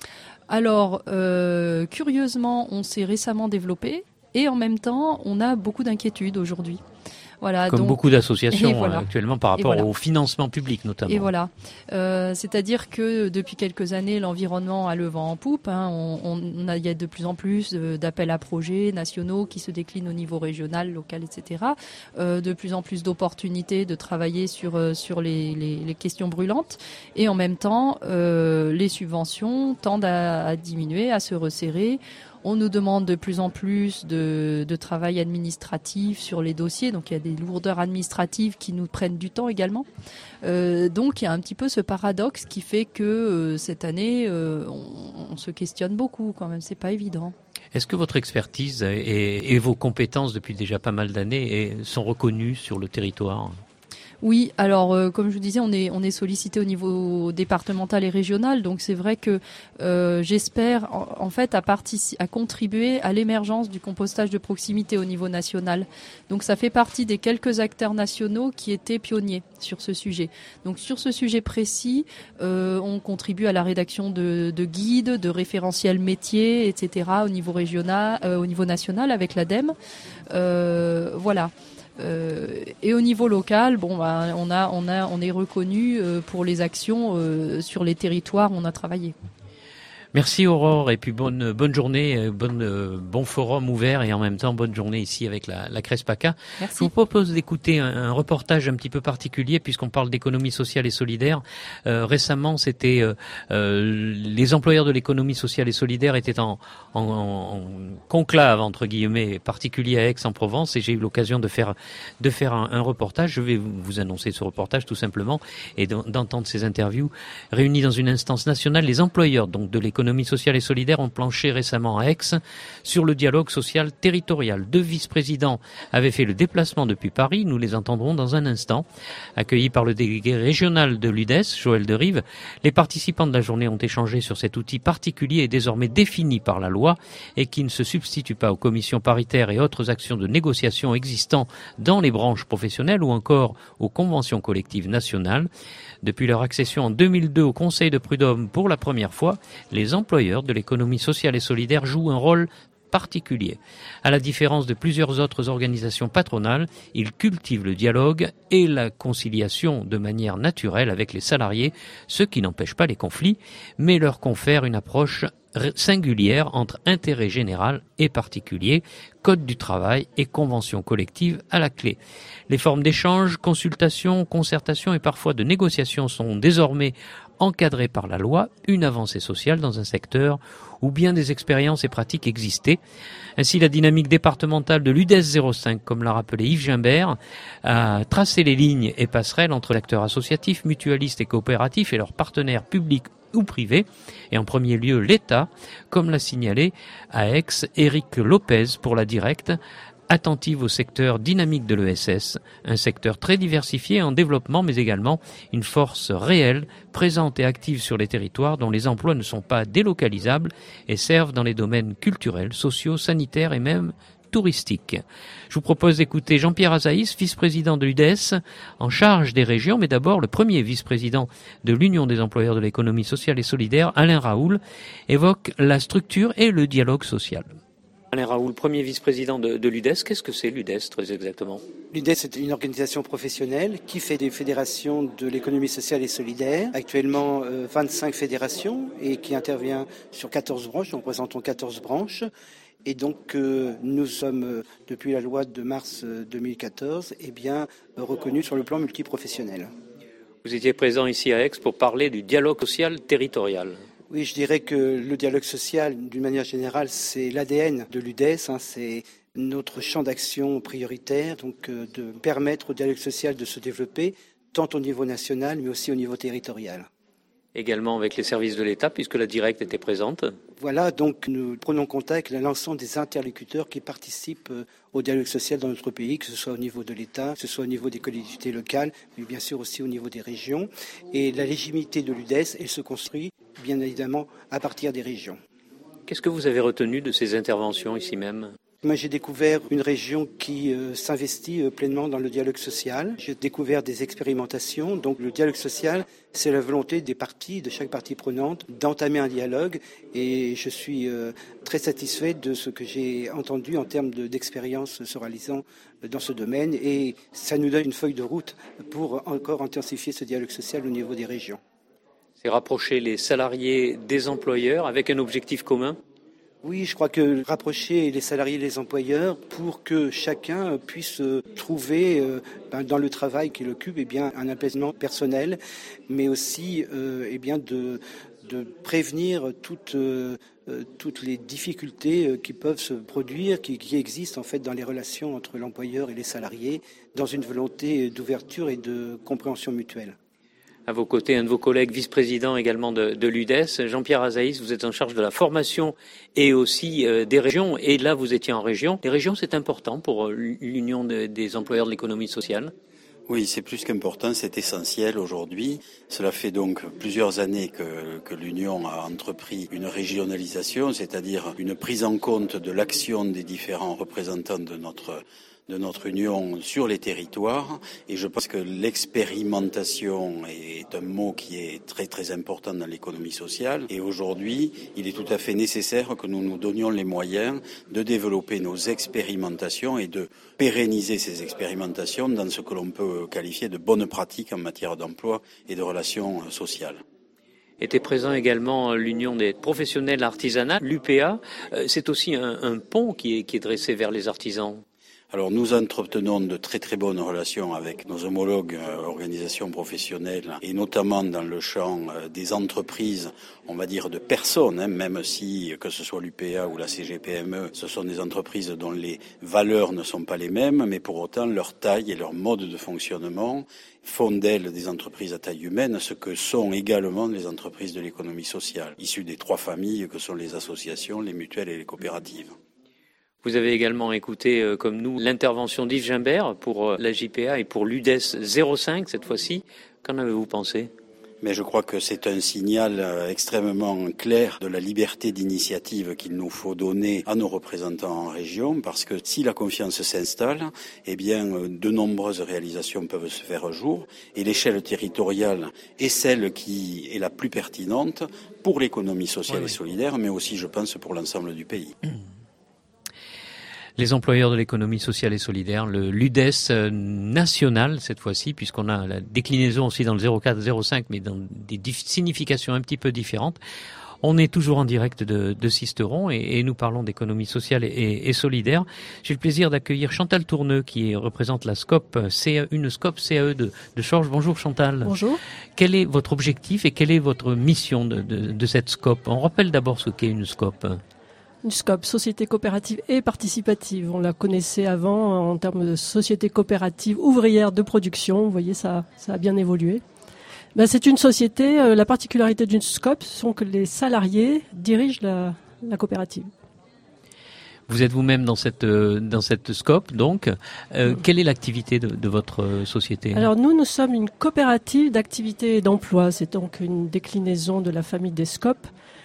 Speaker 11: Alors, euh, curieusement, on s'est récemment développé et en même temps, on a beaucoup d'inquiétudes aujourd'hui. Voilà,
Speaker 2: Comme
Speaker 11: donc,
Speaker 2: beaucoup d'associations
Speaker 11: voilà.
Speaker 2: actuellement par rapport
Speaker 11: voilà.
Speaker 2: au financement public notamment.
Speaker 11: Et voilà, euh, c'est-à-dire que depuis quelques années, l'environnement a le vent en poupe. Hein. On, on a, il y a de plus en plus d'appels à projets nationaux qui se déclinent au niveau régional, local, et cetera. Euh, de plus en plus d'opportunités de travailler sur sur les, les, les questions brûlantes. Et en même temps, euh, les subventions tendent à, à diminuer, à se resserrer. On nous demande de plus en plus de, de travail administratif sur les dossiers, donc il y a des lourdeurs administratives qui nous prennent du temps également. Euh, donc il y a un petit peu ce paradoxe qui fait que euh, cette année, euh, on, on se questionne beaucoup quand même, c'est pas évident.
Speaker 2: Est-ce que votre expertise et, et vos compétences depuis déjà pas mal d'années sont reconnues sur le territoire ?
Speaker 11: Oui, alors euh, comme je vous disais, on est on est sollicité au niveau départemental et régional, donc c'est vrai que euh, j'espère en, en fait à partici- à contribuer à l'émergence du compostage de proximité au niveau national. Donc ça fait partie des quelques acteurs nationaux qui étaient pionniers sur ce sujet. Donc sur ce sujet précis, euh, on contribue à la rédaction de, de guides, de référentiels métiers, et cetera au niveau régional, euh, au niveau national avec l'ADEME. Euh, voilà. Euh, et au niveau local, bon, bah, on a, on a, on est reconnu euh, pour les actions euh, sur les territoires où on a travaillé.
Speaker 2: Merci Aurore, et puis bonne bonne journée, bonne bon forum ouvert et en même temps bonne journée ici avec la, la Crespaca.
Speaker 11: Merci.
Speaker 2: Je vous propose d'écouter un, un reportage un petit peu particulier puisqu'on parle d'économie sociale et solidaire. Euh, récemment, c'était euh, euh, les employeurs de l'économie sociale et solidaire étaient en, en, en conclave entre guillemets particulier à Aix-en-Provence et j'ai eu l'occasion de faire de faire un, un reportage. Je vais vous annoncer ce reportage tout simplement et d'entendre ces interviews réunies dans une instance nationale. Les employeurs donc de l'économie L'économie sociale et solidaire ont planché récemment à Aix sur le dialogue social territorial. Deux vice-présidents avaient fait le déplacement depuis Paris. Nous les entendrons dans un instant. Accueillis par le délégué régional de l'U D E S, Joël Derive, les participants de la journée ont échangé sur cet outil particulier et désormais défini par la loi et qui ne se substitue pas aux commissions paritaires et autres actions de négociation existant dans les branches professionnelles ou encore aux conventions collectives nationales. Depuis leur accession en deux mille deux au Conseil de prud'homme pour la première fois, les employeurs de l'économie sociale et solidaire jouent un rôle particulier. À la différence de plusieurs autres organisations patronales, ils cultivent le dialogue et la conciliation de manière naturelle avec les salariés, ce qui n'empêche pas les conflits, mais leur confère une approche singulière entre intérêt général et particulier, code du travail et convention collective à la clé. Les formes d'échange, consultation, concertation et parfois de négociation sont désormais encadrées par la loi, une avancée sociale dans un secteur où bien des expériences et pratiques existaient. Ainsi, la dynamique départementale de l'U D E S zéro cinq, comme l'a rappelé Yves Gimbert, a tracé les lignes et passerelles entre l'acteur associatif, mutualiste et coopératif et leurs partenaires publics ou privés, et en premier lieu l'État, comme l'a signalé à Aix Éric Lopez pour la Directe, attentive au secteur dynamique de l'E S S, un secteur très diversifié en développement mais également une force réelle, présente et active sur les territoires dont les emplois ne sont pas délocalisables et servent dans les domaines culturels, sociaux, sanitaires et même touristique. Je vous propose d'écouter Jean-Pierre Azaïs, vice-président de l'U D E S, en charge des régions, mais d'abord le premier vice-président de l'Union des employeurs de l'économie sociale et solidaire, Alain Raoul, évoque la structure et le dialogue social. Alain Raoul, premier vice-président de, de l'U D E S, qu'est-ce que c'est l'U D E S très exactement ?
Speaker 12: L'U D E S, c'est une organisation professionnelle qui fait des fédérations de l'économie sociale et solidaire. Actuellement, euh, vingt-cinq fédérations et qui intervient sur quatorze branches. Nous représentons quatorze branches. Et donc, euh, nous sommes, euh, depuis la loi de mars euh, deux mille quatorze, eh bien, euh, reconnus sur le plan multiprofessionnel.
Speaker 2: Vous étiez présent ici à Aix pour parler du dialogue social territorial.
Speaker 12: Oui, je dirais que le dialogue social, d'une manière générale, c'est l'A D N de l'U D E S, hein, c'est notre champ d'action prioritaire, donc euh, de permettre au dialogue social de se développer, tant au niveau national, mais aussi au niveau territorial.
Speaker 2: Également avec les services de l'État, puisque la Directe était présente.
Speaker 12: Voilà, donc nous prenons contact avec l'ensemble des interlocuteurs qui participent au dialogue social dans notre pays, que ce soit au niveau de l'État, que ce soit au niveau des collectivités locales, mais bien sûr aussi au niveau des régions. Et la légitimité de l'U D E S, elle se construit bien évidemment à partir des régions.
Speaker 2: Qu'est-ce que vous avez retenu de ces interventions ici même ?
Speaker 12: Moi, j'ai découvert une région qui euh, s'investit euh, pleinement dans le dialogue social. J'ai découvert des expérimentations. Donc, le dialogue social, c'est la volonté des parties, de chaque partie prenante, d'entamer un dialogue. Et je suis euh, très satisfait de ce que j'ai entendu en termes de, d'expérience se réalisant dans ce domaine. Et ça nous donne une feuille de route pour encore intensifier ce dialogue social au niveau des régions.
Speaker 2: C'est rapprocher les salariés des employeurs avec un objectif commun ?
Speaker 12: Oui, je crois que rapprocher les salariés et les employeurs pour que chacun puisse trouver euh, ben, dans le travail qu'il occupe eh bien, un apaisement personnel, mais aussi euh, eh bien, de, de prévenir toutes, euh, toutes les difficultés qui peuvent se produire, qui, qui existent en fait dans les relations entre l'employeur et les salariés, dans une volonté d'ouverture et de compréhension mutuelle.
Speaker 2: À vos côtés, un de vos collègues, vice-président également de, de l'U D E S, Jean-Pierre Azaïs, vous êtes en charge de la formation et aussi euh, des régions. Et là, vous étiez en région. Les régions, c'est important pour l'Union de, des employeurs de l'économie sociale.
Speaker 13: Oui, c'est plus qu'important, c'est essentiel aujourd'hui. Cela fait donc plusieurs années que, que l'Union a entrepris une régionalisation, c'est-à-dire une prise en compte de l'action des différents représentants de notre de notre Union sur les territoires. Et je pense que l'expérimentation est un mot qui est très très important dans l'économie sociale. Et aujourd'hui, il est tout à fait nécessaire que nous nous donnions les moyens de développer nos expérimentations et de pérenniser ces expérimentations dans ce que l'on peut qualifier de bonnes pratiques en matière d'emploi et de relations sociales.
Speaker 2: Était présent également l'Union des professionnels artisanats, l'U P A. C'est aussi un, un pont qui est, qui est dressé vers les artisans.
Speaker 13: Alors nous entretenons de très très bonnes relations avec nos homologues euh, organisations professionnelles et notamment dans le champ euh, des entreprises, on va dire de personnes, hein, même si que ce soit l'U P A ou la C G P M E, ce sont des entreprises dont les valeurs ne sont pas les mêmes, mais pour autant leur taille et leur mode de fonctionnement font d'elles des entreprises à taille humaine, ce que sont également les entreprises de l'économie sociale, issues des trois familles que sont les associations, les mutuelles et les coopératives.
Speaker 2: Vous avez également écouté, euh, comme nous, l'intervention d'Yves Gimbert pour euh, la J P A et pour l'U D E S zéro cinq cette fois-ci. Qu'en avez-vous pensé ?
Speaker 13: Mais je crois que c'est un signal extrêmement clair de la liberté d'initiative qu'il nous faut donner à nos représentants en région, parce que si la confiance s'installe, eh bien, de nombreuses réalisations peuvent se faire un jour, et l'échelle territoriale est celle qui est la plus pertinente pour l'économie sociale oui, et solidaire, mais aussi, je pense, pour l'ensemble du pays. Mmh.
Speaker 2: Les employeurs de l'économie sociale et solidaire, le l'U D E S national cette fois-ci, puisqu'on a la déclinaison aussi dans le zéro quatre, zéro cinq, mais dans des significations un petit peu différentes. On est toujours en direct de, de Sisteron et, et nous parlons d'économie sociale et, et, et solidaire. J'ai le plaisir d'accueillir Chantal Tourneux qui représente la SCOP, C, une SCOP C A E de, de Chorges. Bonjour Chantal.
Speaker 14: Bonjour.
Speaker 2: Quel est votre objectif et quelle est votre mission de, de, de cette SCOP ? On rappelle d'abord ce qu'est une SCOP.
Speaker 14: Une SCOP, société coopérative et participative. On la connaissait avant en termes de société coopérative ouvrière de production. Vous voyez, ça, ça a bien évolué. Ben, c'est une société, euh, la particularité d'une SCOP, sont que les salariés dirigent la, la coopérative.
Speaker 2: Vous êtes vous-même dans cette, euh, dans cette SCOP, donc. Euh, mmh. Quelle est l'activité de, de votre euh, société ?
Speaker 14: Alors nous, nous sommes une coopérative d'activité et d'emploi. C'est donc une déclinaison de la famille des SCOP.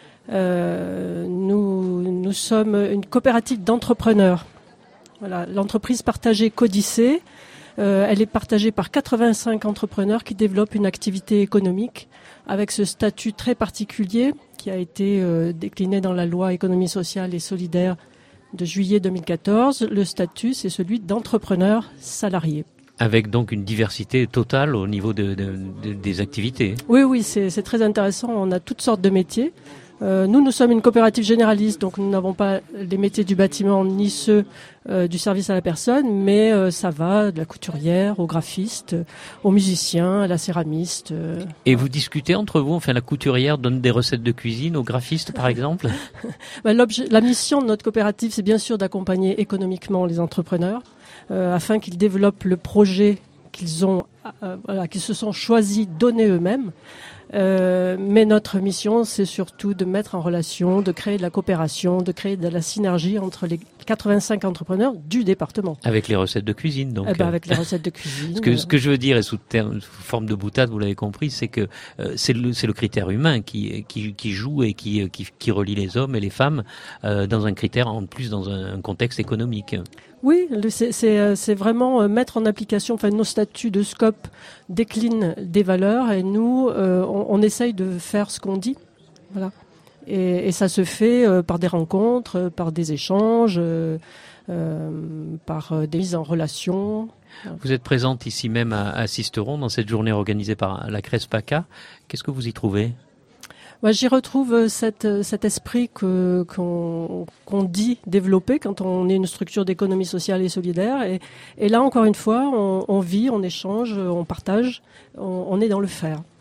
Speaker 14: Euh, nous, nous sommes une coopérative d'entrepreneurs. Voilà, l'entreprise partagée Codicée, euh, elle est partagée par quatre-vingt-cinq entrepreneurs qui développent une activité économique avec ce statut très particulier qui a été euh, décliné dans la loi économie sociale et solidaire de juillet deux mille quatorze. Le statut, c'est celui d'entrepreneur salarié.
Speaker 2: Avec donc une diversité totale au niveau de, de, de, des activités.
Speaker 14: Oui, oui, c'est, c'est très intéressant. On a toutes sortes de métiers. Euh, nous, nous sommes une coopérative généraliste, donc nous n'avons pas les métiers du bâtiment ni ceux euh, du service à la personne, mais euh, ça va de la couturière au graphiste, euh, au musicien, à la céramiste. Euh,
Speaker 2: Et vous discutez entre vous, enfin la couturière donne des recettes de cuisine au graphiste par exemple ?
Speaker 14: ben, l'objet, la mission de notre coopérative, c'est bien sûr d'accompagner économiquement les entrepreneurs euh, afin qu'ils développent le projet qu'ils ont, euh, voilà, qu'ils se sont choisis, donnés eux-mêmes. Euh, mais notre mission, c'est surtout de mettre en relation, de créer de la coopération, de créer de la synergie entre les quatre-vingt-cinq entrepreneurs du département.
Speaker 2: Avec les recettes de cuisine, donc.
Speaker 14: Eh ben, avec les recettes de cuisine.
Speaker 2: ce, que, ce que je veux dire, et sous, terme, sous forme de boutade, vous l'avez compris, c'est que euh, c'est, le, c'est le critère humain qui, qui, qui joue et qui, qui, qui relie les hommes et les femmes euh, dans un critère, en plus dans un, un contexte économique.
Speaker 14: Oui, c'est, c'est, c'est vraiment mettre en application, enfin nos statuts de SCOP déclinent des valeurs et nous, euh, on, on essaye de faire ce qu'on dit. Voilà. Et, et ça se fait euh, par des rencontres, euh, par des échanges, euh, euh, par euh, des mises en relation.
Speaker 2: Vous êtes présente ici même à, à Sisteron dans cette journée organisée par la CRESPACA. Qu'est-ce que vous y trouvez ?
Speaker 14: Moi, j'y retrouve cette, cet esprit que, qu'on, qu'on dit développer quand on est une structure d'économie sociale et solidaire. Et, et là, encore une fois, on, on vit, on échange, on partage, on, on est dans le faire.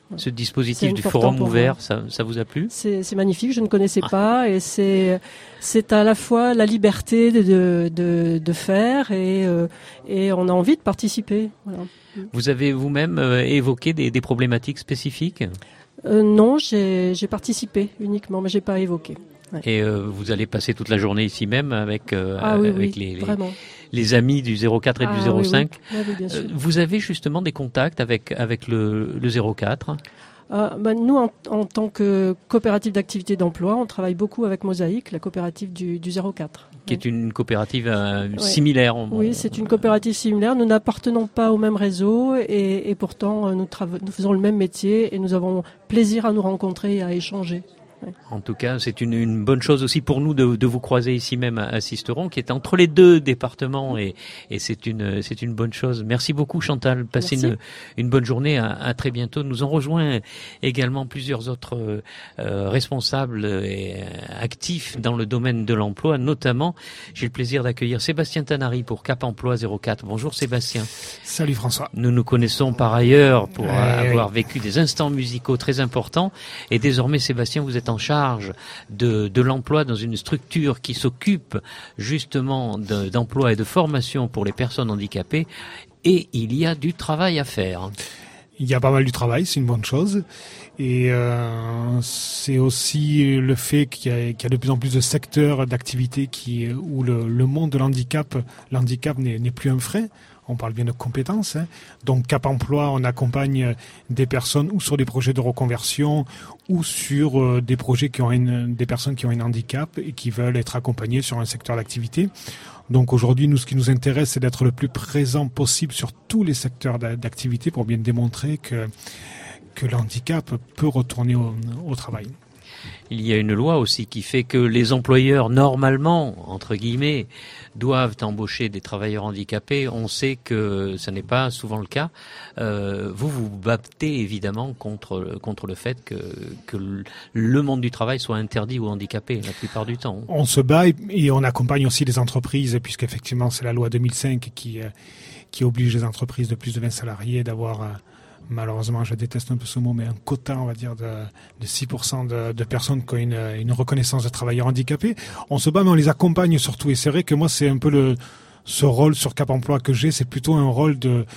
Speaker 2: Ce dispositif du
Speaker 14: important
Speaker 2: forum
Speaker 14: pour
Speaker 2: ouvert,
Speaker 14: moi.
Speaker 2: ça, ça vous a plu?
Speaker 14: C'est, c'est magnifique, je ne connaissais pas, et c'est, c'est à la fois la liberté de, de, de, de faire et, euh, et on a envie de participer. Voilà.
Speaker 2: Vous avez vous-même euh, évoqué des, des problématiques spécifiques?
Speaker 14: euh, Non, j'ai, j'ai participé uniquement, mais j'ai pas évoqué. Ouais.
Speaker 2: Et euh, vous allez passer toute la journée ici même avec, euh,
Speaker 14: ah, oui,
Speaker 2: avec
Speaker 14: oui,
Speaker 2: les, les,
Speaker 14: vraiment.
Speaker 2: les amis du zéro quatre et
Speaker 14: ah,
Speaker 2: du zéro cinq.
Speaker 14: Oui, oui. Oui, bien sûr.
Speaker 2: Euh, vous avez justement des contacts avec, avec le, le zéro quatre?
Speaker 14: Euh, ben, nous, en, en tant que coopérative d'activité d'emploi, on travaille beaucoup avec Mosaïque, la coopérative du, du zéro quatre.
Speaker 2: Qui est une coopérative euh,
Speaker 14: ouais.
Speaker 2: similaire. On,
Speaker 14: oui, c'est une coopérative similaire. Nous n'appartenons pas au même réseau et, et pourtant nous, trava- nous faisons le même métier et nous avons plaisir à nous rencontrer et à échanger. Ouais.
Speaker 2: En tout cas, c'est une, une bonne chose aussi pour nous de, de vous croiser ici même à, à Sisteron, qui est entre les deux départements, et, et c'est une, c'est une bonne chose. Merci beaucoup, Chantal. Passez une, une bonne journée. À, à très bientôt. Nous en rejoint également plusieurs autres euh, responsables et actifs dans le domaine de l'emploi. Notamment, j'ai le plaisir d'accueillir Sébastien Tanary pour Cap Emploi zéro quatre. Bonjour Sébastien.
Speaker 15: Salut François.
Speaker 2: Nous nous connaissons par ailleurs pour
Speaker 15: ouais,
Speaker 2: avoir
Speaker 15: oui.
Speaker 2: vécu des instants musicaux très importants. Et désormais, Sébastien, vous êtes en charge de, de l'emploi dans une structure qui s'occupe justement de, d'emploi et de formation pour les personnes handicapées, et il y a du travail à faire.
Speaker 15: Il y a pas mal du travail, c'est une bonne chose, et euh, c'est aussi le fait qu'il y, a, qu'il y a de plus en plus de secteurs d'activité qui, où le, le monde de l'handicap, l'handicap n'est, n'est plus un frein. On parle bien de compétences. Hein. Donc Cap Emploi, on accompagne des personnes ou sur des projets de reconversion ou sur euh, des projets qui ont une, des personnes qui ont un handicap et qui veulent être accompagnées sur un secteur d'activité. Donc aujourd'hui, nous, ce qui nous intéresse, c'est d'être le plus présent possible sur tous les secteurs d'activité pour bien démontrer que, que le handicap peut retourner au, au travail.
Speaker 2: Il y a une loi aussi qui fait que les employeurs, normalement, entre guillemets, doivent embaucher des travailleurs handicapés. On sait que ce n'est pas souvent le cas. Euh, vous vous battez évidemment contre, contre le fait que, que le monde du travail soit interdit aux handicapés la plupart du temps.
Speaker 15: On se bat et on accompagne aussi les entreprises, puisqu'effectivement c'est la loi deux mille cinq qui, qui oblige les entreprises de plus de vingt salariés d'avoir... Malheureusement, je déteste un peu ce mot, mais un quota, on va dire, de, de six pour cent de, de personnes qui ont une, une reconnaissance de travailleurs handicapés. On se bat, mais on les accompagne surtout. Et c'est vrai que moi, c'est un peu le, ce rôle sur Cap Emploi que j'ai, c'est plutôt un rôle de,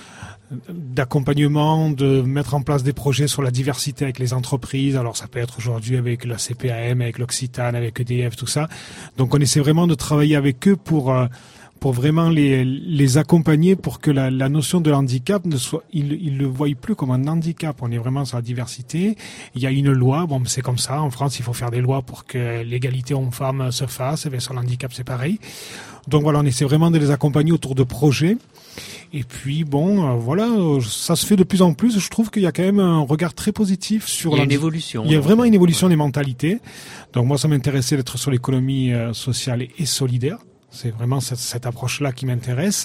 Speaker 15: d'accompagnement, de mettre en place des projets sur la diversité avec les entreprises. Alors, ça peut être aujourd'hui avec la C P A M, avec l'Occitane, avec E D F, tout ça. Donc, on essaie vraiment de travailler avec eux pour, euh, pour vraiment les, les accompagner pour que la, la notion de handicap ne soit, ils, ils le voient plus comme un handicap. On est vraiment sur la diversité. Il y a une loi, bon, c'est comme ça. En France, il faut faire des lois pour que l'égalité homme-femme se fasse. Et bien, sur le handicap, c'est pareil. Donc voilà, on essaie vraiment de les accompagner autour de projets. Et puis bon, euh, voilà, ça se fait de plus en plus. Je trouve qu'il y a quand même un regard très positif sur.
Speaker 2: Il y a une évolution.
Speaker 15: Il y a vraiment une évolution des mentalités. Donc moi, ça m'intéressait d'être sur l'économie euh, sociale et solidaire. C'est vraiment cette, cette approche-là qui m'intéresse,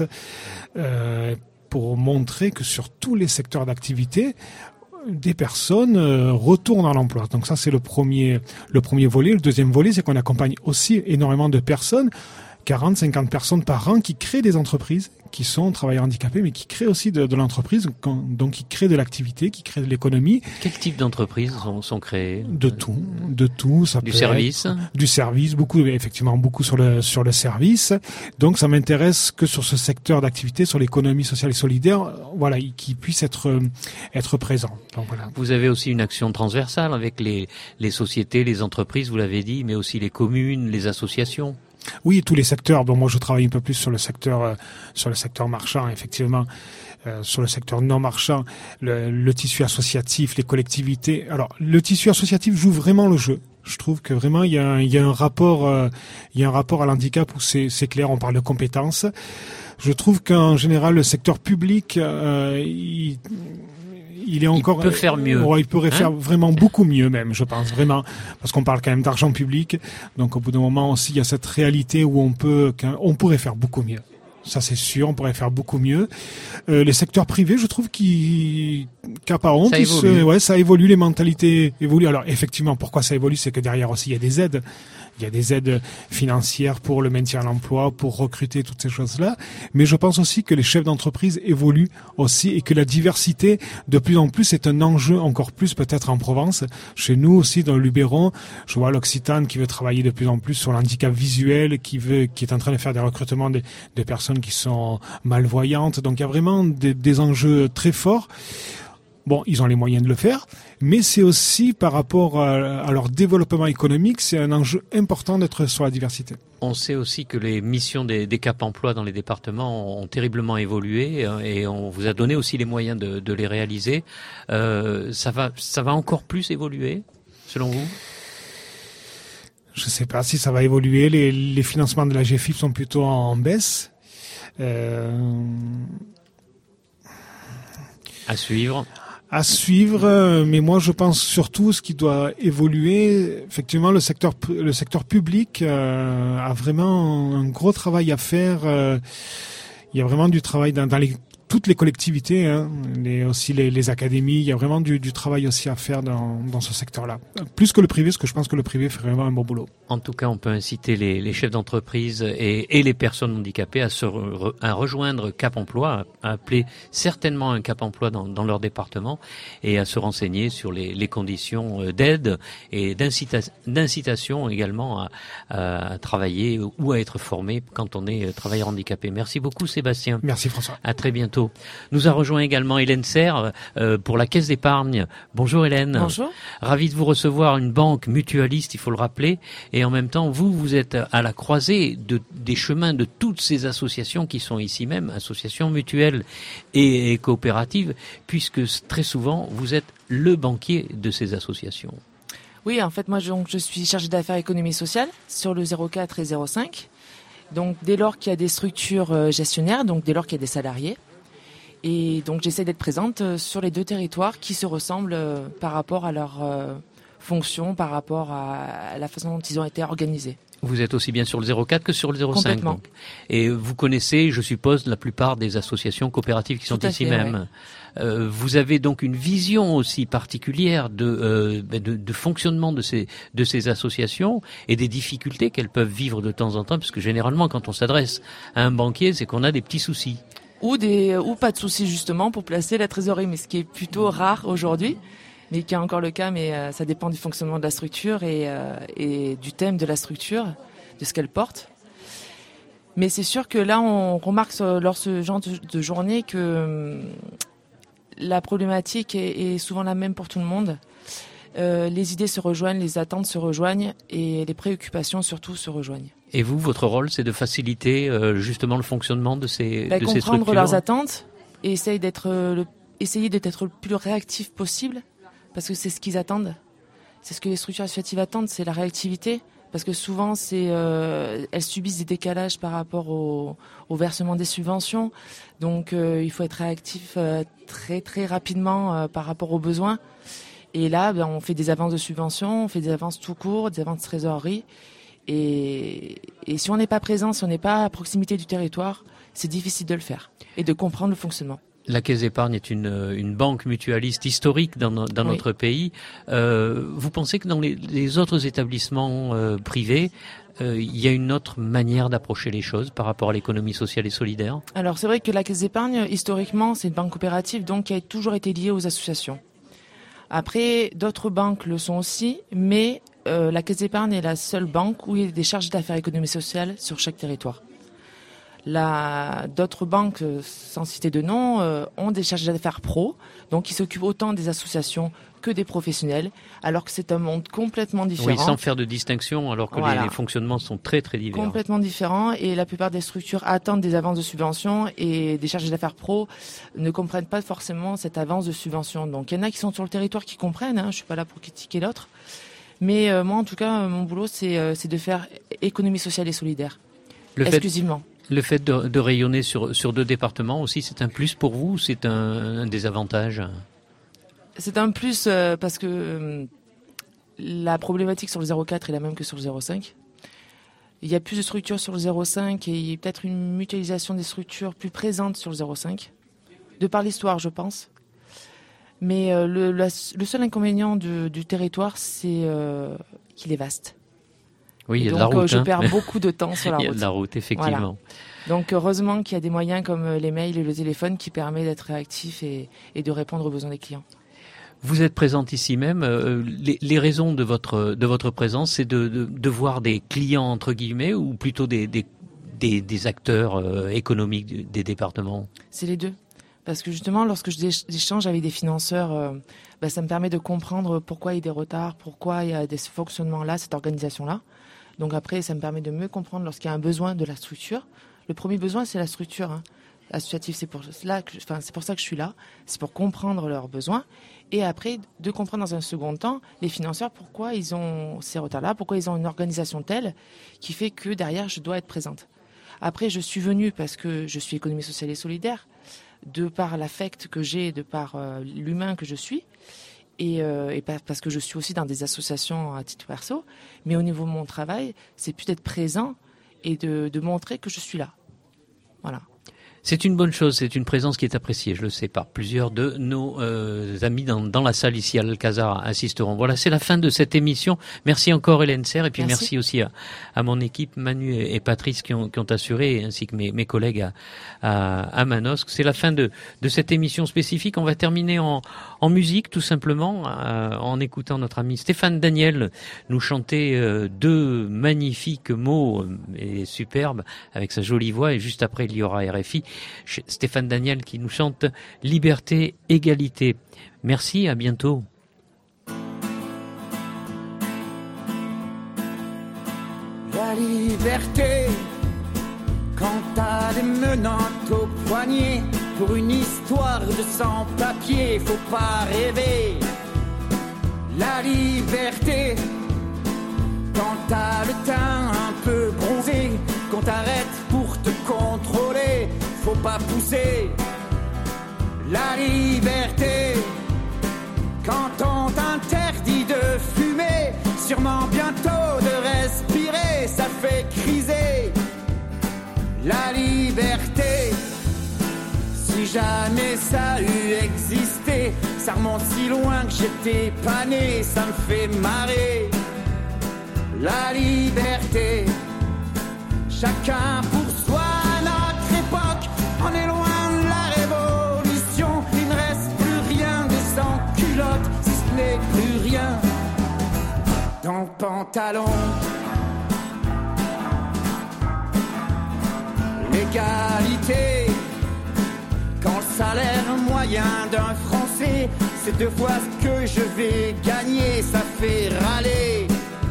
Speaker 15: euh, pour montrer que sur tous les secteurs d'activité, des personnes euh, retournent à l'emploi. Donc ça, c'est le premier, le premier volet. Le deuxième volet, c'est qu'on accompagne aussi énormément de personnes, quarante, cinquante personnes par an, qui créent des entreprises, qui sont travailleurs handicapés, mais qui créent aussi de, de l'entreprise, donc qui créent de l'activité, qui créent de l'économie.
Speaker 2: Quel type d'entreprises sont, sont créées?
Speaker 15: De tout, de tout. Ça
Speaker 2: du
Speaker 15: peut
Speaker 2: service
Speaker 15: être, Du service, beaucoup, effectivement, beaucoup sur le, sur le service. Donc ça m'intéresse que sur ce secteur d'activité, sur l'économie sociale et solidaire, voilà, qui puisse être, être présent. Donc, voilà.
Speaker 2: Vous avez aussi une action transversale avec les, les sociétés, les entreprises, vous l'avez dit, mais aussi les communes, les associations.
Speaker 15: Oui, tous les secteurs. Bon, moi, je travaille un peu plus sur le secteur, euh, sur le secteur marchand, effectivement, euh, sur le secteur non marchand, le, le tissu associatif, les collectivités. Alors, le tissu associatif joue vraiment le jeu. Je trouve que vraiment il y a un, il y a un rapport, euh, il y a un rapport à l'handicap où c'est, c'est clair. On parle de compétences. Je trouve qu'en général, le secteur public, euh, il, il est encore.
Speaker 2: Il peut faire mieux.
Speaker 15: Ouais, il pourrait
Speaker 2: hein
Speaker 15: faire vraiment beaucoup mieux même, je pense vraiment, parce qu'on parle quand même d'argent public. Donc au bout d'un moment aussi, il y a cette réalité où on peut, on pourrait faire beaucoup mieux. Ça c'est sûr, on pourrait faire beaucoup mieux. Euh, les secteurs privés, je trouve qu'ils qu'à pas honte,
Speaker 2: ça
Speaker 15: ils
Speaker 2: évolue.
Speaker 15: Se, ouais, ça évolue, les mentalités évoluent. Alors effectivement, pourquoi ça évolue, c'est que derrière aussi il y a des aides. Il y a des aides financières pour le maintien à l'emploi, pour recruter, toutes ces choses-là. Mais je pense aussi que les chefs d'entreprise évoluent aussi et que la diversité, de plus en plus, est un enjeu encore plus peut-être en Provence. Chez nous aussi, dans le Luberon, je vois l'Occitane qui veut travailler de plus en plus sur l'handicap visuel, qui veut, qui est en train de faire des recrutements de, de personnes qui sont malvoyantes. Donc il y a vraiment des, des enjeux très forts. Bon, ils ont les moyens de le faire, mais c'est aussi par rapport à, à leur développement économique, c'est un enjeu important d'être sur la diversité.
Speaker 2: On sait aussi que les missions des, des Cap Emploi dans les départements ont terriblement évolué et on vous a donné aussi les moyens de, de les réaliser. Euh, ça va, ça va encore plus évoluer, selon vous ?
Speaker 15: Je ne sais pas si ça va évoluer. Les, les financements de la G F I P sont plutôt en baisse. Euh...
Speaker 2: À suivre.
Speaker 15: À suivre, mais moi je pense surtout ce qui doit évoluer. Effectivement, le secteur le secteur public euh, a vraiment un gros travail à faire. Euh, il y a vraiment du travail dans, dans les toutes les collectivités, hein, les, aussi les, les académies. Il y a vraiment du, du travail aussi à faire dans, dans ce secteur-là. Plus que le privé, parce que je pense que le privé fait vraiment un bon boulot.
Speaker 2: En tout cas, on peut inciter les, les chefs d'entreprise et, et les personnes handicapées à se re, à rejoindre Cap Emploi, à appeler certainement un Cap Emploi dans, dans leur département et à se renseigner sur les, les conditions d'aide et d'incita, d'incitation également à, à travailler ou à être formé quand on est travailleur handicapé. Merci beaucoup, Sébastien.
Speaker 15: Merci, François.
Speaker 2: À très bientôt. Nous a rejoint également Hélène Serre euh, pour la Caisse d'épargne. Bonjour Hélène.
Speaker 16: Bonjour.
Speaker 2: Ravi de vous recevoir, une banque mutualiste, il faut le rappeler. Et en même temps, vous, vous êtes à la croisée de, des chemins de toutes ces associations qui sont ici même, associations mutuelles et, et coopératives, puisque très souvent, vous êtes le banquier de ces associations.
Speaker 16: Oui, en fait, moi, je, donc, je suis chargée d'affaires économie sociale sur le zéro quatre et zéro cinq. Donc, dès lors qu'il y a des structures gestionnaires, donc dès lors qu'il y a des salariés. Et donc, j'essaie d'être présente sur les deux territoires qui se ressemblent par rapport à leur euh, fonction, par rapport à la façon dont ils ont été organisés.
Speaker 2: Vous êtes aussi bien sur le zéro quatre que sur le zéro cinq.
Speaker 16: Complètement.
Speaker 2: Donc. Et vous connaissez, je suppose, la plupart des associations coopératives qui sont
Speaker 16: Tout à
Speaker 2: ici
Speaker 16: fait,
Speaker 2: même.
Speaker 16: ouais.
Speaker 2: Euh, vous avez donc une vision aussi particulière de, euh, de, de fonctionnement de ces, de ces associations et des difficultés qu'elles peuvent vivre de temps en temps, parce que généralement, quand on s'adresse à un banquier, c'est qu'on a des petits soucis.
Speaker 16: Ou, des, ou pas de soucis, justement, pour placer la trésorerie, mais ce qui est plutôt rare aujourd'hui. Mais qui est encore le cas, mais euh, ça dépend du fonctionnement de la structure et, euh, et du thème de la structure, de ce qu'elle porte. Mais c'est sûr que là, on remarque euh, lors de ce genre de, de journée que euh, la problématique est, est souvent la même pour tout le monde. Euh, les idées se rejoignent, les attentes se rejoignent et les préoccupations surtout se rejoignent.
Speaker 2: Et vous, votre rôle, c'est de faciliter euh, justement le fonctionnement de ces,
Speaker 16: bah,
Speaker 2: de ces structures.
Speaker 16: Comprendre leurs attentes et essayer d'être le, essayer d'être le plus réactif possible. Parce que c'est ce qu'ils attendent. C'est ce que les structures associatives attendent, c'est la réactivité. Parce que souvent, c'est, euh, elles subissent des décalages par rapport au, au versement des subventions. Donc, euh, il faut être réactif euh, très très rapidement euh, par rapport aux besoins. Et là, ben, on fait des avances de subventions, on fait des avances tout court, des avances de trésorerie. Et, et si on n'est pas présent, si on n'est pas à proximité du territoire, c'est difficile de le faire et de comprendre le fonctionnement.
Speaker 2: La Caisse d'épargne est une, une banque mutualiste historique dans, no, dans oui. notre pays. Euh, vous pensez que dans les, les autres établissements euh, privés, euh, il y a une autre manière d'approcher les choses par rapport à l'économie sociale et solidaire ?
Speaker 16: Alors c'est vrai que la Caisse d'épargne, historiquement, c'est une banque coopérative, donc qui a toujours été liée aux associations. Après, d'autres banques le sont aussi, mais euh, la Caisse d'épargne est la seule banque où il y a des charges d'affaires économie sociale sur chaque territoire. La, d'autres banques, sans citer de nom, euh, ont des charges d'affaires pro, donc qui s'occupent autant des associations que des professionnels, alors que c'est un monde complètement différent.
Speaker 2: Oui, sans faire de distinction, alors que voilà. les, les fonctionnements sont très très différents.
Speaker 16: Complètement différents, et la plupart des structures attendent des avances de subvention, et des charges d'affaires pro ne comprennent pas forcément cette avance de subvention. Donc il y en a qui sont sur le territoire qui comprennent, hein, je suis pas là pour critiquer l'autre, mais euh, moi en tout cas, mon boulot c'est, euh, c'est de faire économie sociale et solidaire,
Speaker 2: le
Speaker 16: exclusivement.
Speaker 2: Fait... Le fait de, de rayonner sur, sur deux départements aussi, c'est un plus pour vous ou c'est un, un désavantage ?
Speaker 16: C'est un plus euh, parce que euh, la problématique sur le zéro quatre est la même que sur le zéro cinq. il y a plus de structures sur le zéro cinq et il y a peut-être une mutualisation des structures plus présente sur le zéro cinq, de par l'histoire, je pense. Mais euh, le, la, le seul inconvénient du, du territoire, c'est euh, qu'il est vaste.
Speaker 2: Oui, il y a
Speaker 16: donc,
Speaker 2: de la route.
Speaker 16: Euh, je
Speaker 2: hein.
Speaker 16: perds beaucoup de temps sur la route.
Speaker 2: Il y a de la route, effectivement.
Speaker 16: Voilà. Donc heureusement qu'il y a des moyens comme les mails et le téléphone qui permettent d'être réactif et, et de répondre aux besoins des clients.
Speaker 2: Vous êtes présente ici même. Euh, les, les raisons de votre de votre présence, c'est de, de, de voir des clients entre guillemets ou plutôt des des, des, des acteurs euh, économiques des départements.
Speaker 16: C'est les deux. Parce que justement, lorsque j'échange avec des financeurs, euh, bah, ça me permet de comprendre pourquoi il y a des retards, pourquoi il y a des fonctionnements-là, cette organisation-là. Donc après, ça me permet de mieux comprendre lorsqu'il y a un besoin de la structure. Le premier besoin, c'est la structure hein. associative. C'est pour, là que, enfin, c'est pour ça que je suis là. C'est pour comprendre leurs besoins. Et après, de comprendre dans un second temps, les financeurs, pourquoi ils ont ces retards-là, pourquoi ils ont une organisation telle qui fait que derrière, je dois être présente. Après, je suis venue parce que je suis économie sociale et solidaire, de par l'affect que j'ai, de par euh, l'humain que je suis, et, euh, et parce que je suis aussi dans des associations à titre perso. Mais au niveau de mon travail, c'est plus d'être présent et de, de montrer que je suis là. Voilà.
Speaker 2: C'est une bonne chose, c'est une présence qui est appréciée, je le sais, par plusieurs de nos euh, amis dans, dans la salle ici à l'Alcazar assisteront. Voilà, c'est la fin de cette émission. Merci encore Hélène Serre et puis merci, merci aussi à, à mon équipe Manu et, et Patrice qui ont, qui ont assuré, ainsi que mes, mes collègues à, à, à Manosque. C'est la fin de, de cette émission spécifique. On va terminer en, en musique tout simplement, euh, en écoutant notre ami Stéphane Daniel nous chanter euh, deux magnifiques mots euh, et superbes avec sa jolie voix, et juste après il y aura R F I. Stéphane Daniel qui nous chante Liberté, Égalité. Merci, à bientôt.
Speaker 17: La liberté, quand t'as des menottes au poignet, pour une histoire de sans-papier, faut pas rêver. La liberté, quand t'as le teint un peu bronzé, qu'on t'arrête pour te contrôler, faut pas pousser. La liberté, quand on t'interdit de fumer, sûrement bientôt de respirer, ça fait criser. La liberté, si jamais ça a eu existé, ça remonte si loin que j'étais pas né, ça me fait marrer. La liberté, chacun pour soi à notre époque, on est loin de la révolution, il ne reste plus rien des sans-culottes, si ce n'est plus rien dans le pantalon. L'égalité, quand le salaire moyen d'un Français, c'est deux fois ce que je vais gagner, ça fait râler.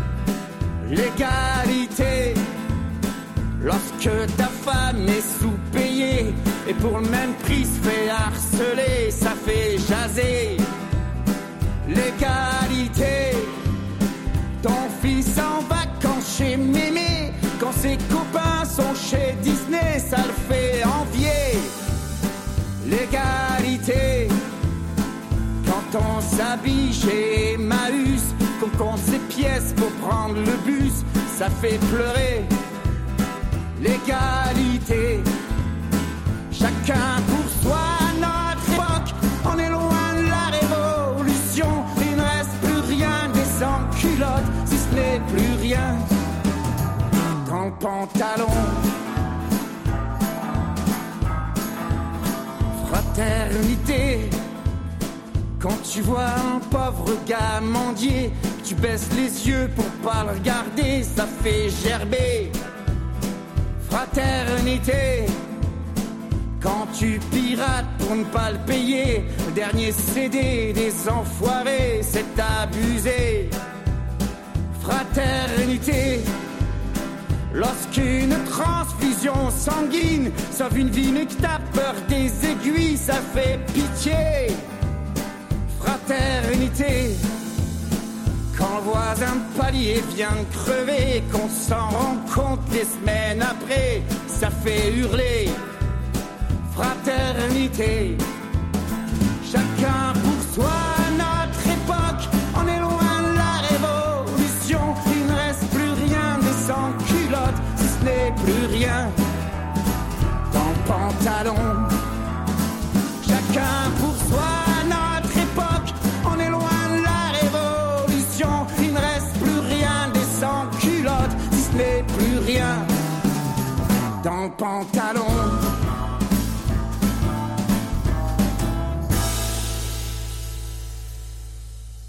Speaker 17: L'égalité, lorsque ta femme est sous-payée et pour le même prix se fait harceler, ça fait jaser. L'égalité, ton fils en vacances chez Mémé, quand ses copains sont chez Disney, ça le fait envier. L'égalité, quand on s'habille chez Emmaüs, qu'on compte ses pièces pour prendre le bus, ça fait pleurer. L'égalité, chacun pour soi à notre époque, on est loin de la révolution, il ne reste plus rien des sans-culottes, si ce n'est plus rien dans le pantalon. Fraternité, quand tu vois un pauvre gars mendier, tu baisses les yeux pour pas le regarder, ça fait gerber. Fraternité, quand tu pirates pour ne pas le payer, le dernier C D des enfoirés, c'est abusé. Fraternité, lorsqu'une transfusion sanguine sauve une vie mais que t'as peur des aiguilles, ça fait pitié. Fraternité, quand le voisin de palier vient de crever, qu'on s'en rend compte des semaines après, ça fait hurler. Fraternité, chacun pour soi à notre époque, on est loin de la révolution, il ne reste plus rien des sans-culottes, pantalon. Chacun pour soi à notre époque, on est loin de la révolution. Il ne reste plus rien des sans-culottes, si ce n'est plus rien dans le pantalon.